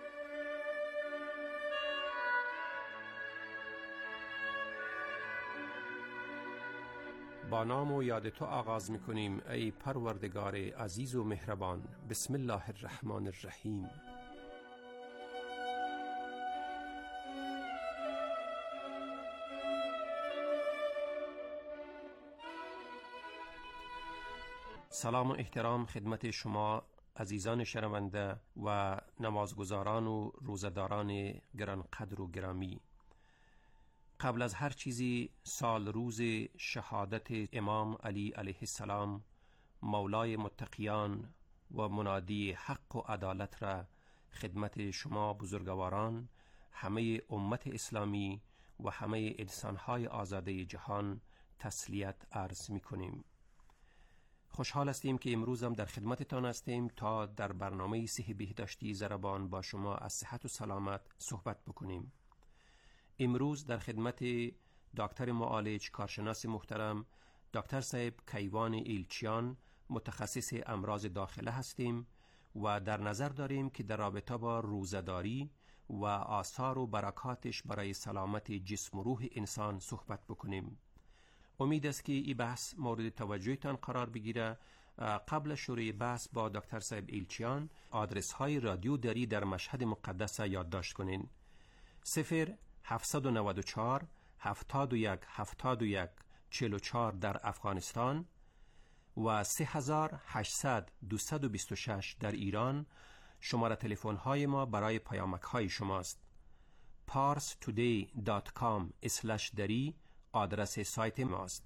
با نام و یاد تو آغاز می‌کنیم ای پروردگار عزیز و مهربان. بسم الله الرحمن الرحیم. سلام و احترام خدمت شما عزیزان شنونده و نمازگزاران و روزداران گرانقدر و گرامی. قبل از هر چیزی سال روز شهادت امام علی علیه السلام، مولای متقیان و منادی حق و عدالت را خدمت شما بزرگواران، همه امت اسلامی و همه انسانهای آزاده جهان تسلیت عرض می کنیم. خوشحال هستیم که امروز هم در خدمتتان هستیم تا در برنامه صحی بهداشتی ضربان با شما از صحت و سلامت صحبت بکنیم. امروز در خدمت دکتر معالج کارشناس محترم دکتر صاحب کیوان ایلچیان، متخصص امراض داخله هستیم و در نظر داریم که در رابطه با روزداری و آثار و برکاتش برای سلامت جسم و روح انسان صحبت بکنیم. امید است که این بحث مورد توجهتان قرار بگیره قبل شروع بحث با دکتر صاحب ایلچیان آدرس های رادیو دری در مشهد مقدس یادداشت کنین. صفر هفتصد و نود و چهار هفتاد و یک هفتاد و یک چهل و چهار در افغانستان و سه هزار و هشتصد دویست و بیست و شش در ایران. شماره تلفن های ما برای پیامک های شماست. پارس تودی دات کام اسلش دری آدرس سایت ماست.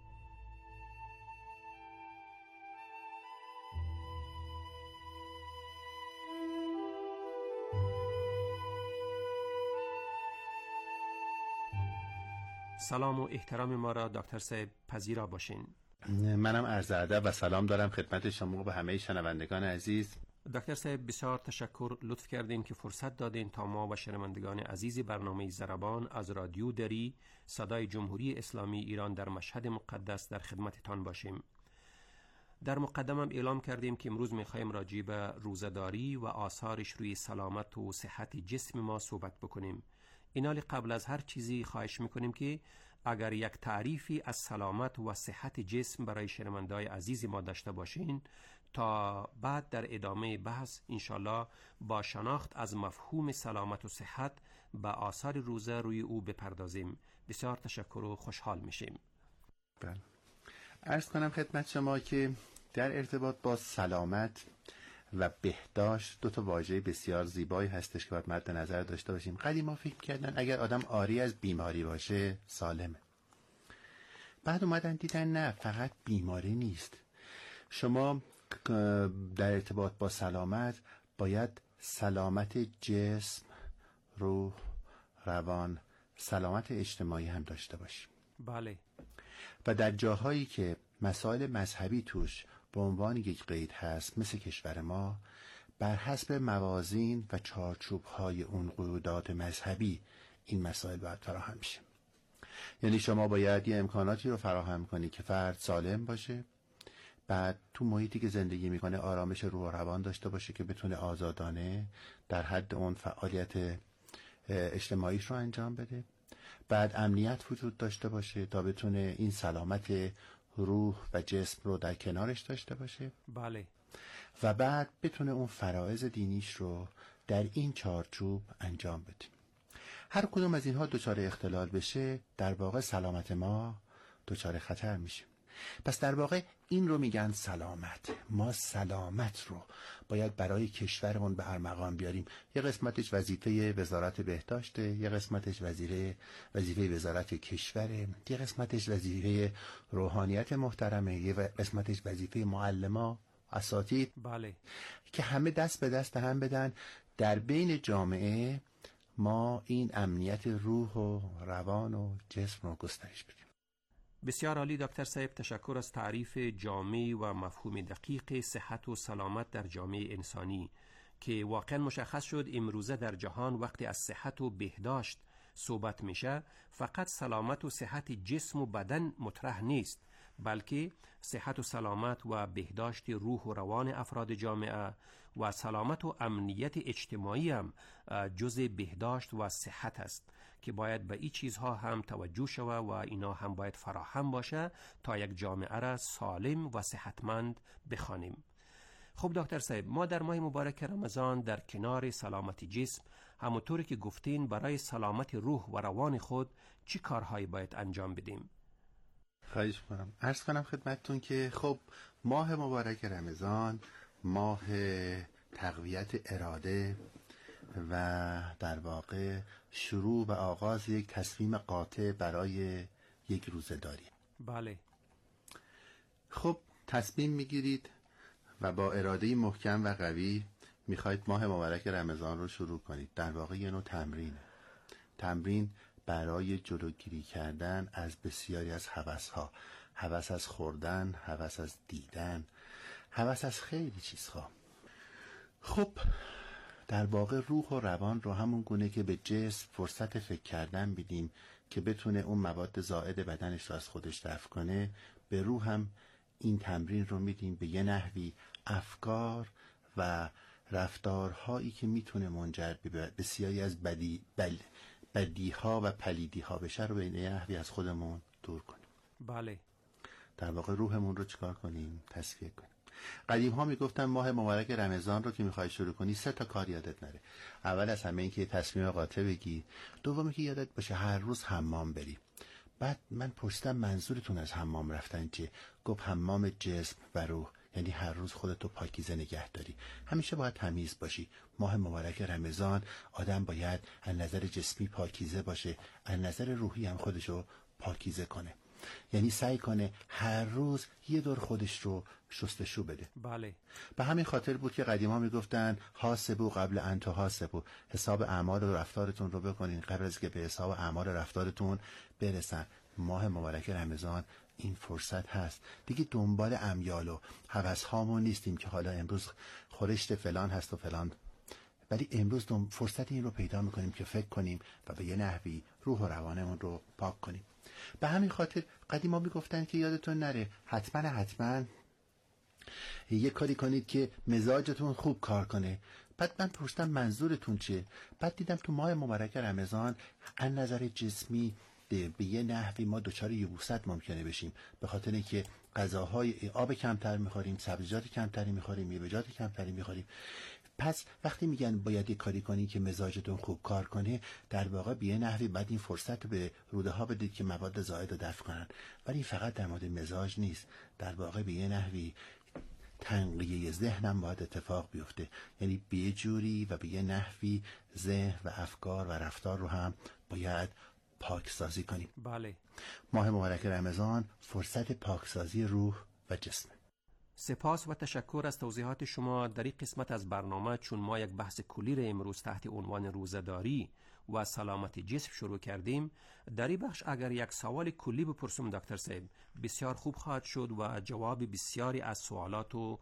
سلام و احترام ما را دکتر صاحب پذیرا باشین. منم عرض ادب و سلام دارم خدمت شما و همه شنوندگان عزیز. دکتر صاحب بسیار تشکر، لطف کردین که فرصت دادین تا ما و شنوندگان عزیز برنامه ضربان از رادیو دری صدای جمهوری اسلامی ایران در مشهد مقدس در خدمتتان باشیم. در مقدمم اعلام کردیم که امروز می‌خوایم راجع به روزه‌داری و آثارش روی سلامت و صحت جسم ما صحبت بکنیم. اینالی قبل از هر چیزی خواهش میکنیم که اگر یک تعریفی از سلامت و صحت جسم برای شنونده‌های عزیز ما داشته باشین تا بعد در ادامه بحث انشالله با شناخت از مفهوم سلامت و صحت به آثار روزه روی او بپردازیم. بسیار تشکر و خوشحال میشیم. بله. عرض کنم خدمت شما که در ارتباط با سلامت و بهداشت دو تا واژه بسیار زیبایی هستش که باید مد نظر داشته باشیم. قدیما فکر کردن اگر آدم عاری از بیماری باشه سالمه. بعد اومدن دیدن نه، فقط بیماری نیست. شما در ارتباط با سلامت باید سلامت جسم، روح، روان، سلامت اجتماعی هم داشته باشیم. بله. و در جاهایی که مسائل مذهبی توش به عنوان یک قید هست مثل کشور ما، بر حسب موازین و چارچوب‌های اون قیودات مذهبی این مسائل باید فراهم میشه. یعنی شما باید یه امکاناتی رو فراهم کنی که فرد سالم باشه، بعد تو محیطی که زندگی میکنه آرامش روح و روان داشته باشه که بتونه آزادانه در حد اون فعالیت اجتماعیش رو انجام بده، بعد امنیت وجود داشته باشه تا بتونه این سلامت روح و جسم رو در کنارش داشته باشه. بله. و بعد بتونه اون فرائض دینیش رو در این چارچوب انجام بده. هر کدوم از اینها دچار اختلال بشه در واقع سلامت ما دچار خطر میشه. پس در واقع این رو میگن سلامت. ما سلامت رو باید برای کشورمون به ارمغان بیاریم. یه قسمتش وظیفه وزارت بهداشته، یه قسمتش وزیره وظیفه وزارت کشوره، یه قسمتش وظیفه روحانیت محترمه، یه قسمتش وظیفه معلما، اساتید. بله. که همه دست به دست هم بدن در بین جامعه ما این امنیت روح و روان و جسم رو گسترش بدیم. بسیار عالی دکتر صاحب، تشکر از تعریف جامع و مفهوم دقیق صحت و سلامت در جامعه انسانی که واقعا مشخص شد امروزه در جهان وقتی از صحت و بهداشت صحبت میشه فقط سلامت و صحت جسم و بدن مطرح نیست، بلکه صحت و سلامت و بهداشت روح و روان افراد جامعه و سلامت و امنیت اجتماعی هم جزء بهداشت و صحت است که باید به این چیزها هم توجه شود و اینا هم باید فراهم باشه تا یک جامعه را سالم و صحتمند بخوانیم. خب دکتر صاحب، ما در ماه مبارک رمضان در کنار سلامت جسم همونطوری که گفتین برای سلامت روح و روان خود چی کارهایی باید انجام بدیم؟ خواهش می‌کنم. عرض کنم خدمتتون که خب ماه مبارک رمضان ماه تقویت اراده و در واقع شروع و آغاز یک تصمیم قاطع برای یک روزه‌داری. بله. خب تصمیم میگیرید و با اراده محکم و قوی میخواید ماه مبارک رمضان رو شروع کنید. در واقع یه نوع تمرینه. تمرین برای جلوگیری کردن از بسیاری از هوس‌ها. هوس از خوردن، هوس از دیدن، هوس از خیلی چیزها. خب در واقع روح و روان رو همون گونه که به جسم فرصت فکر کردن بدیم که بتونه اون مواد زائد بدنش رو از خودش دفع کنه، به روح هم این تمرین رو میدیم به یه نحوی افکار و رفتارهایی که میتونه منجر به بسیاری از بدی بل بدیها و پلیدیها بشه رو به یه نحوی از خودمون دور کنیم. بله. در واقع روحمون رو چیکار کنیم؟ تصفیه کنیم. قدیم ها میگفتن ماه مبارک رمضان رو که میخوای شروع کنی سه تا کار یادت نره. اول از همه این که تصمیم قاطع بگی، دومی که یادت باشه هر روز حمام بری. بعد من پرسیدم منظورتون از حمام رفتن چیه؟ گفت حمام جسم و روح، یعنی هر روز خودتو پاکیزه نگه داری، همیشه باید تمیز باشی. ماه مبارک رمضان آدم باید از نظر جسمی پاکیزه باشه، از نظر روحی هم خودشو پاکیزه کنه، یعنی سعی کنه هر روز یه دور خودش رو شستشو بده. بله. به همین خاطر بود که قدیما میگفتن حاسبو قبل ان تحاسبو، حساب اعمال و رفتارتون رو بکنین قبل از که به حساب اعمال و رفتارتون برسن. ماه مبارک رمضان این فرصت هست دیگه، دنبال امیال و هوس هامون نیستیم که حالا امروز خورشت فلان هست و فلان، ولی امروز فرصت این رو پیدا میکنیم که فکر کنیم و به یه نحوی روح و روانمون رو پاک کنیم. به همین خاطر قدیما میگفتن که یادتون نره حتما حتما یه کاری کنید که مزاجتون خوب کار کنه. بعد من پرسیدم منظورتون چیه؟ بعد دیدم تو ماه مبارک رمضان از نظر جسمی به یه نحوی ما دچار یبوست ممکنه بشیم، به خاطر اینکه غذاهای آب کمتر میخوریم، سبزیجات کمتری میخوریم، میوه‌جات کمتری میخوریم. پس وقتی میگن باید یه کاری کنی که مزاجتون خوب کار کنه، در واقع به یه نحوی بعد این فرصت به روده ها بدید که مواد زائد رو دفع کنن. ولی فقط در مورد مزاج نیست، در واقع به یه نحوی تنقیه ذهنم باید اتفاق بیفته، یعنی به یه جوری و به یه نحوی ذهن و افکار و رفتار رو هم باید پاکسازی کنیم. بله. ماه مبارک رمضان فرصت پاکسازی روح و جسم. سپاس و تشکر از توضیحات شما در این قسمت از برنامه. چون ما یک بحث کلی را امروز تحت عنوان روزه‌داری و سلامت جسم شروع کردیم، در این بخش اگر یک سوال کلی بپرسم دکتر صاحب بسیار خوب خواهد شد و جواب بسیاری از سوالات و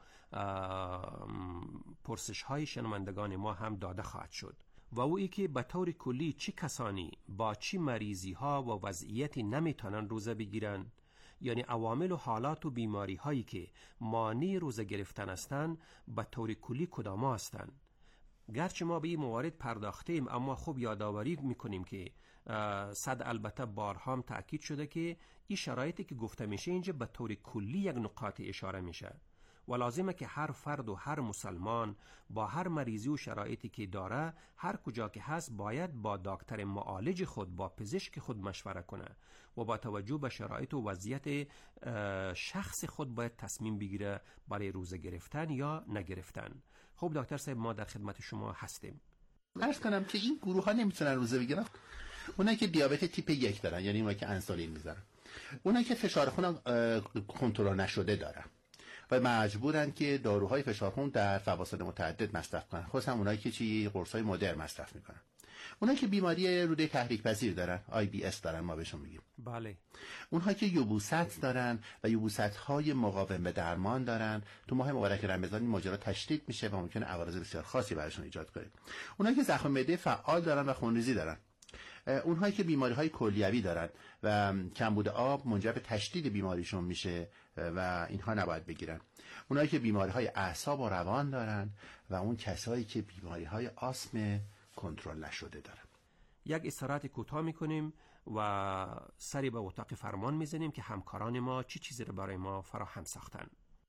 پرسش های شنوندگان ما هم داده خواهد شد، و او ای که به طور کلی چی کسانی با چی مریضی ها و وضعیتی نمیتونن روزه بگیرن، یعنی عوامل و حالات و بیماری هایی که مانع روزه گرفتن هستند به طور کلی کدام هستند. گرچه ما به این موارد پرداختیم، اما خوب یادآوری میکنیم که صد البته بارها هم تأکید شده که این شرایطی که گفته میشه اینجا به طور کلی یک نقاط اشاره میشه و لازمه که هر فرد و هر مسلمان با هر مریضی و شرایطی که داره هر کجا که هست باید با دکتر معالج خود، با پزشک خود مشوره کنه و با توجه به شرایط و وضعیت شخص خود باید تصمیم بگیره برای روزه گرفتن یا نگرفتن. خب دکتر صاحب ما در خدمت شما هستیم. عرض کنم که این گروه ها نمیتونن روزه بگیرن. اونایی که دیابت تیپ یک دارن، یعنی اونایی که انسولین میزنن، اونایی که فشار خون کنترل نشده دارن و مجبورن که داروهای فشار خون در فواصل متعدد مصرف کنن، خصوصا اونایی که چی قرصای مدر مصرف میکنن، اونایی که بیماری روده تحریک پذیر دارن، آی بی اس دارن ما بهشون میگیم. بله. اونهایی که یبوست دارن و یبوست‌های مقاوم به درمان دارن، تو ماه مبارک رمضان این ماجرا تشدید میشه و ممکنه عوارض بسیار خاصی براشون ایجاد کنه. اونهایی که زخم معده فعال دارن و خونریزی دارن، اونهایی که بیماری‌های کلیوی دارن و کمبود آب منجر به تشدید بیماریشون میشه و اینها نباید بگیرن، اونهایی که بیماری‌های اعصاب و روان دارن و اون کسایی که بیماری‌های آسم کنترل نشده دارن. یک استراحت کوتاه میکنیم و سری به اتاق فرمان میزنیم که همکاران ما چی چیزی رو برای ما فراهم ساختن.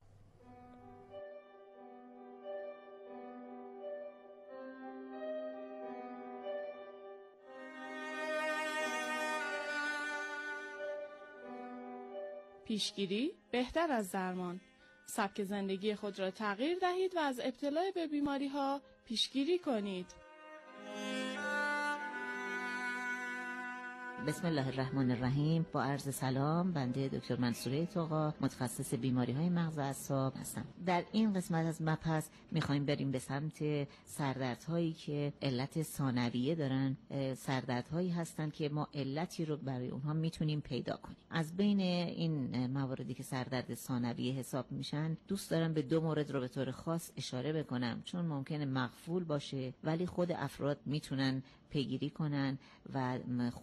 پیشگیری بهتر از درمان. سبک زندگی خود را تغییر دهید و از ابتلا به بیماری ها پیشگیری کنید. بسم الله الرحمن الرحیم. با عرض سلام، بنده دکتر منصوره طغا، متخصص بیماری های مغز و اعصاب هستم. در این قسمت از مبحث میخوایم بریم به سمت سردردهایی که علت ثانویه دارن. سردردهایی هستن که ما علتی رو برای اونها میتونیم پیدا کنیم. از بین این مواردی که سردرد ثانویه حساب میشن، دوست دارم به دو مورد رو به طور خاص اشاره بکنم، چون ممکنه مغفول باشه ولی خود افراد میتونن پیگیری کنن و خودشون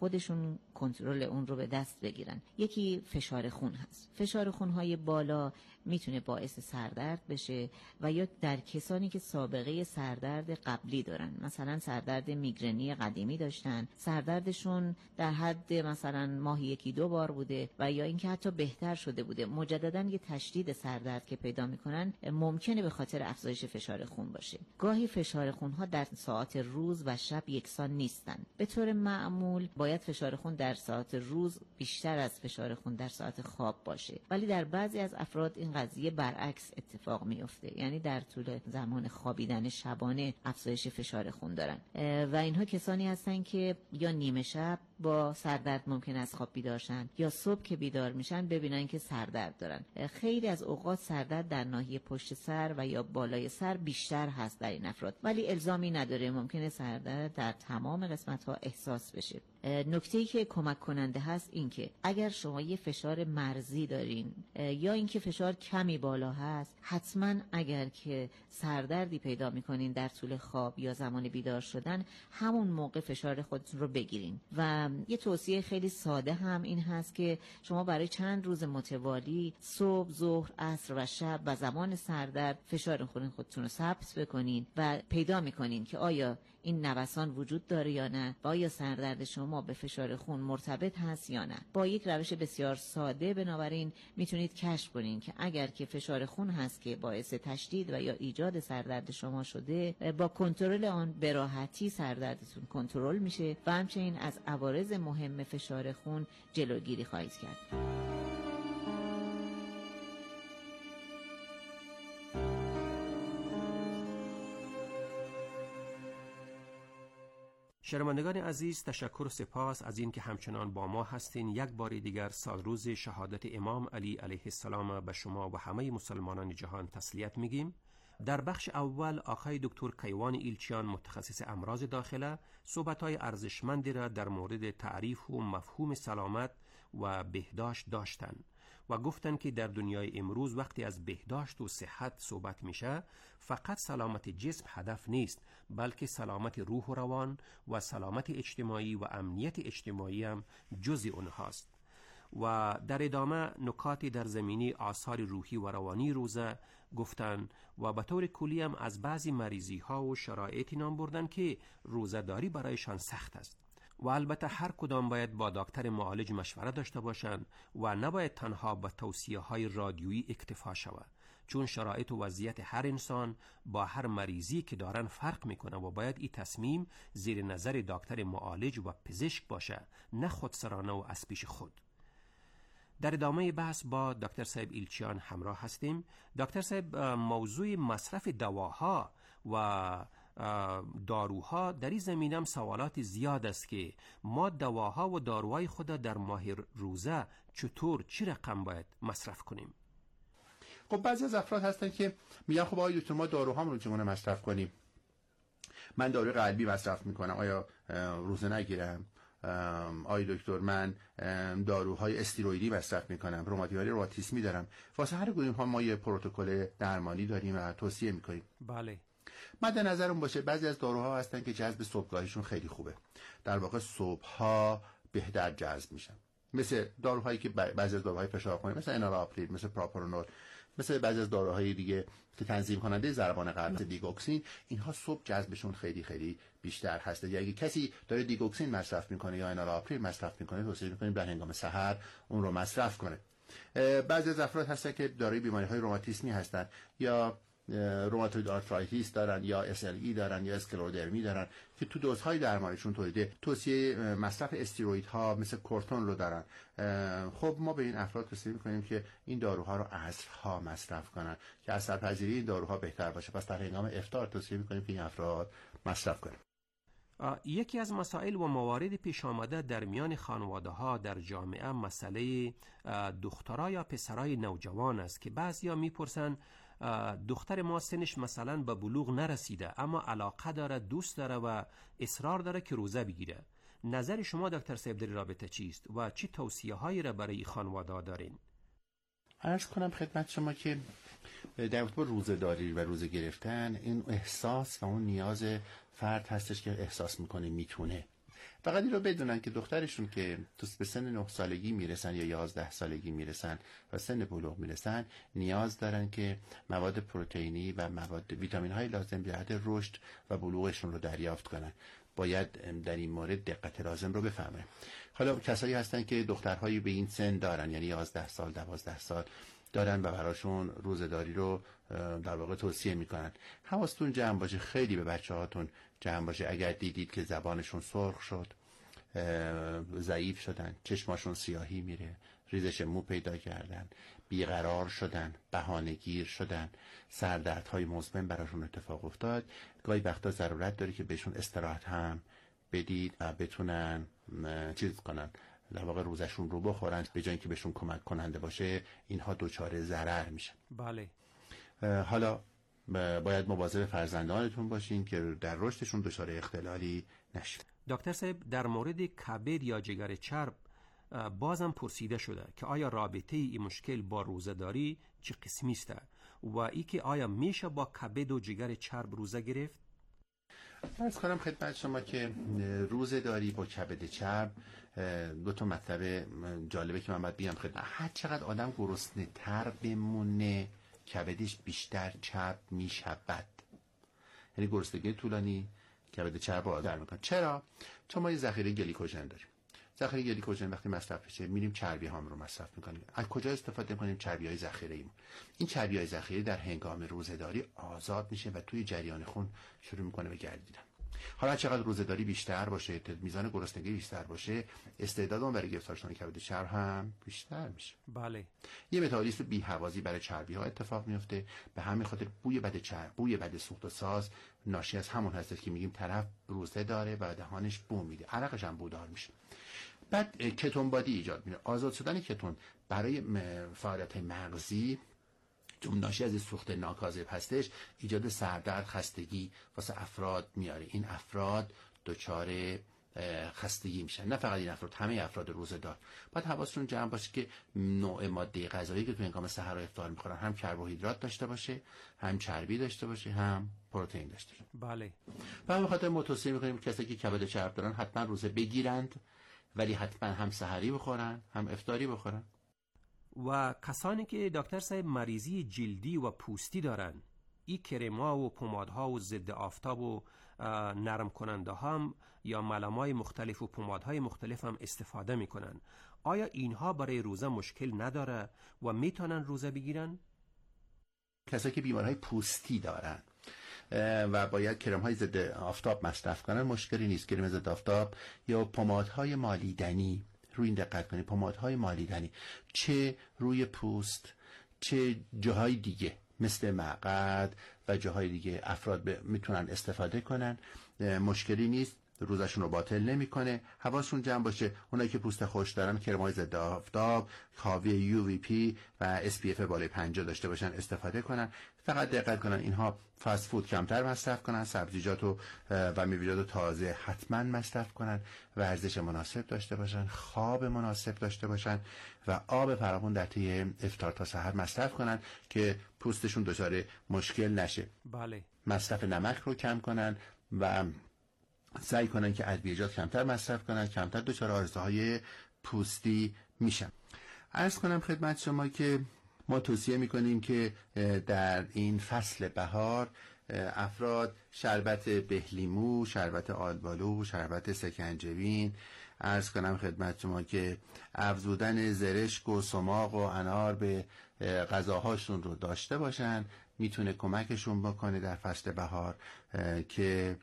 اون کنترل اون رو به دست بگیرن. یکی فشار خون هست. فشار خونهای بالا میتونه باعث سردرد بشه و یا در کسانی که سابقه سردرد قبلی دارن، مثلا سردرد میگرنی قدیمی داشتن، سردردشون در حد مثلا ماهی یکی دو بار بوده و یا اینکه حتی بهتر شده بوده، مجددا یه تشدید سردرد که پیدا میکنن، ممکنه به خاطر افزایش فشار خون باشه. گاهی فشار خونها در ساعات روز و شب یکسان نیستن. به طور معمول باید فشار خون در ساعات روز بیشتر از فشار خون در ساعت خواب باشه، ولی در بعضی از افراد این قضیه برعکس اتفاق میفته، یعنی در طول زمان خوابیدن شبانه افزایش فشار خون دارن و اینها کسانی هستن که یا نیمه شب با سردرد ممکن است خواب بیدار شن یا صبح که بیدار میشن ببینن که سردرد دارن. خیلی از اوقات سردرد در ناحیه پشت سر و یا بالای سر بیشتر هست در این افراد، ولی الزامی نداره، ممکنه سردرد در تمام قسمت ها احساس بشه. نکته‌ای که کمک کننده هست این که اگر شما یه فشار مرزی دارین یا اینکه فشار کمی بالا هست، حتما اگر که سردردی پیدا میکنین در طول خواب یا زمان بیدار شدن، همون موقع فشار خودتون رو بگیرین. و یه توصیه خیلی ساده هم این هست که شما برای چند روز متوالی صبح، ظهر، عصر و شب و زمان سردرد فشار خون خودتون رو ثبت بکنین و پیدا میکنین که آیا این نوسان وجود داره یا نه و آیا سردرد شما به فشار خون مرتبط هست یا نه. با یک روش بسیار ساده بنابراین میتونید کشف کنین که اگر که فشار خون هست که باعث تشدید و یا ایجاد سردرد شما شده، با کنترل آن به راحتی سردردتون کنترل میشه و همچنین از عوارض مهم فشار خون جلوگیری خواهید کرد. شنوندگان عزیز، تشکر و سپاس از این که همچنان با ما هستین. یک بار دیگر سالروز شهادت امام علی علیه السلام به شما و همه مسلمانان جهان تسلیت میگیم. در بخش اول آقای دکتر کیوان ایلچیان متخصص امراض داخله صحبت‌های ارزشمندی را در مورد تعریف و مفهوم سلامت و بهداشت داشتند و گفتند که در دنیای امروز وقتی از بهداشت و صحت صحبت میشه، فقط سلامت جسم هدف نیست، بلکه سلامت روح و روان و سلامت اجتماعی و امنیت اجتماعی هم جزء اونهاست. و در ادامه نکاتی در زمینه آثار روحی و روانی روزه گفتن و به طور کلی هم از بعضی مریضی ها و شرایطی نام بردن که روزه داری برایشان سخت است و البته هر کدام باید با دکتر معالج مشوره داشته باشند و نباید تنها به توصیه های رادیویی اکتفا شود، چون شرایط و وضعیت هر انسان با هر مریضی که دارن فرق میکنه و باید این تصمیم زیر نظر دکتر معالج و پزشک باشه، نه خودسرانه و از پیش خود. در ادامه بحث با دکتر صاحب ایلچیان همراه هستیم. دکتر صاحب، موضوع مصرف دواها و داروها در این زمینه هم سوالات زیاد است که ما دواها و داروهای خود در ماه روزه چطور چی رقم باید مصرف کنیم؟ خب بعضی از افراد هستن که میگن خب آقای دکتر ما داروهام رو چگونه مصرف کنیم؟ من داروی قلبی مصرف میکنم، آیا روزه نگیرم؟ آقای دکتر من داروهای استیروئیدی مصرف میکنم، روماتیسم روماتیسمی دارم. واسه هر کدوم ها ما یه پروتکل درمانی داریم و توصیه میکنیم. بله. مد نظرم باشه بعضی از داروها هستن که جذب صبحگاهیشون خیلی خوبه، در واقع صبحها بهتر جذب میشن، مثل داروهایی که بعضی از داروهای فشار خونی مثل انالاپرید، مثل پروپرانول، مثل بعضی از داروهای دیگه که تنظیم کننده ضربان قلب، دیگوکسین، اینها صبح جذبشون خیلی خیلی بیشتر هسته. یا اگه کسی داره دیگوکسین مصرف میکنه یا انالاپرید مصرف میکنه، توصیه میکنیم در هنگام سحر اون رو مصرف کنه. بعضی از افراد هستن که دارای بیماری‌های روماتیسمی هستن یا روماتوید آرترایتیس دارن یا اس ال ای دارن یا اسکلرودرمی دارن که تو دوزهای درمانشون تولیده توصیه مصرف استیروئیدها مثل کورتون رو دارن. خب ما به این افراد توصیه میکنیم که این داروها رو عصرها مصرف کنن که اثرپذیری این داروها بهتر باشه. پس در هنگام افطار توصیه میکنیم که این افراد مصرف کنن. یکی از مسائل و موارد پیش آمده در میان خانواده ها در جامعه مسئله دخترای یا پسرای نوجوان است که بعضیا میپرسن دختر ما سنش مثلا به بلوغ نرسیده اما علاقه داره، دوست داره و اصرار داره که روزه بگیره. نظر شما دکتر صاحب در رابطه چیست و چی توصیه هایی را برای خانواده دارین؟ عرض کنم خدمت شما که در رابطه با روزه داری و روزه گرفتن این احساس و اون نیاز فرد هستش که احساس میکنه میتونه. فقط این رو بدونن که دخترشون که تو به سن نه سالگی میرسن یا یازده سالگی میرسن و سن بلوغ میرسن نیاز دارن که مواد پروتئینی و مواد ویتامین های لازم به جهت رشد و بلوغشون رو دریافت کنن. باید در این مورد دقت لازم رو بفهمه. حالا کسایی هستن که دخترهایی به این سن دارن، یعنی یازده سال دوازده سال دارن و براشون روزه‌داری رو در واقع توصیه میکنن. حواستون جمع باشه، خیلی به بچه هاتون جمع باشه. اگر دیدید که زبانشون سرخ شد، ضعیف شدن، چشماشون سیاهی میره، ریزش مو پیدا کردن، بیقرار شدن، بهانه‌گیر شدن، سردردهای مزمن براشون اتفاق افتاد، گاهی وقتا ضرورت داره که بهشون استراحت هم بدید و بتونن چیز کنن، در واقع روزشون رو بخورن به جای اینکه بهشون کمک کننده باشه. اینها دچار ضرر میشن. بله. حالا باید مواظب فرزندانتون باشین که در رشدشون دچار اختلالی نشه. دکتر صاحب، در مورد کبد یا جگر چرب بازم پرسیده شده که آیا رابطه این مشکل با روزه‌داری چه قسمی است و ای که آیا میشه با کبد و جگر چرب روزه گرفت؟ عرض کنم خدمت شما که روزه‌داری با کبد چرب دو تا مطلب جالبه که من باید بگم خدمت. هر چقدر آدم گرسنه تر بمونه کبدش بیشتر چرب میشود. یعنی گرسنگی طولانی کبد چرب رو در میکنه. چرا؟ چون ما یه ذخیره گلیکوژن داریم. ذخیره گلیکوژن وقتی مصرف بشه میریم چربی هام رو مصرف میکنیم. از کجا استفاده میکنیم؟ چربی های ذخیره ایم. این چربی های ذخیره در هنگام روزه‌داری آزاد میشه و توی جریان خون شروع میکنه به گردیدن. حالا چقدر روزه‌داری بیشتر باشه، میزان گرسنگی بیشتر باشه، استعداد اون برای گرفتار شدن کبد چرب هم بیشتر میشه. بله. یه متابولیسم بی‌هوازی برای چربی ها اتفاق میفته. به همین خاطر بوی بد چرب، بوی بد سوخت و ساز ناشی از همون هست که میگیم طرف روزه داره و دهانش بو میده، عرقش هم بودار میشه. بعد کتون بادی ایجاد میشه. آزاد شدن کتون برای فعالیت مغزی ناشی از سوخت ناکاذب هستش، ایجاد سردرد، خستگی واسه افراد میاره. این افراد دچار خستگی میشن. نه فقط این افراد، همه افراد روزه‌دار. باید حواستون جمع باشه که نوع ماده غذایی که تو هنگام سحر و افطار میخورن هم کربوهیدرات داشته باشه، هم چربی داشته باشه، هم پروتئین داشته باشه. بله. و همین خاطر ما توصیه میکنیم کسایی که کبد چرب دارن حتما روزه بگیرند، ولی حتما هم سحری بخورن هم افطاری بخورن. و کسانی که دکتر صاحب مریضی جلدی و پوستی دارن، این کرما و پمادها و ضد آفتاب و نرم کننده هم یا ملامای مختلف و پمادهای مختلف هم استفاده میکنن. آیا اینها برای روزه مشکل نداره و میتونن روزه بگیرن؟ کسایی که بیماریهای پوستی دارن و باید کرم های ضد آفتاب مصرف کنن مشکلی نیست. کرم ضد آفتاب یا پمادهای مالیدنی، روی این دقت کنید، پمادهای مالیدنی چه روی پوست چه جاهای دیگه مثل مقعد و جاهای دیگه افراد میتونن استفاده کنن، مشکلی نیست، روزشون رو باطل نمیکنه. حواسشون جمع باشه اونایی که پوست خوش دارن کرمای ضد آفتاب حاوی یو وی پی و اس پی اف بالای پنجاه داشته باشن استفاده کنن. فقط دقت کنن اینها فست فود کمتر مصرف کنن، سبزیجات و و میوه‌جات تازه حتما مصرف کنن، ورزش مناسب داشته باشن، خواب مناسب داشته باشن و آب فراوان در طی افطار تا سحر مصرف کنن که پوستشون دچار مشکل نشه. بله. مصرف نمک رو کم کنن و سعی کنن که ادویه‌جات کمتر مصرف کنن، کمتر دچار آرزوهای پوستی میشن. عرض کنم خدمت شما که ما توصیه میکنیم که در این فصل بهار افراد شربت بهلیمو، شربت آلبالو، شربت سکنجبین، عرض کنم خدمت شما که افزودن زرشک و سماق و انار به غذاهاشون رو داشته باشن. میتونه کمکشون بکنه در فصل بهار که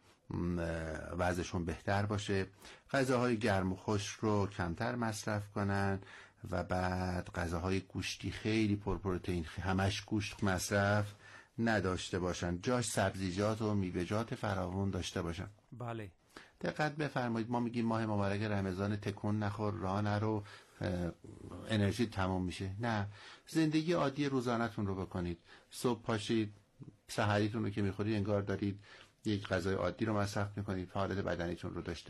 وضعشون بهتر باشه. غذاهای گرم و خشک رو کمتر مصرف کنن و بعد غذاهای گوشتی خیلی پرپروتئین، همش گوشت مصرف نداشته باشن، جاش سبزیجات و میوه‌جات فراوان داشته باشن. بله. دقت بفرمایید، ما میگیم ماه مبارک رمضان تکون نخور، راه نرو، انرژی تموم میشه. نه، زندگی عادی روزانه‌تون رو بکنید. صبح پاشید، سحریتون رو که میخورید انگار دارید یک غذای عادی رو مصرف میکنید، حالت بدنیتون رو داشته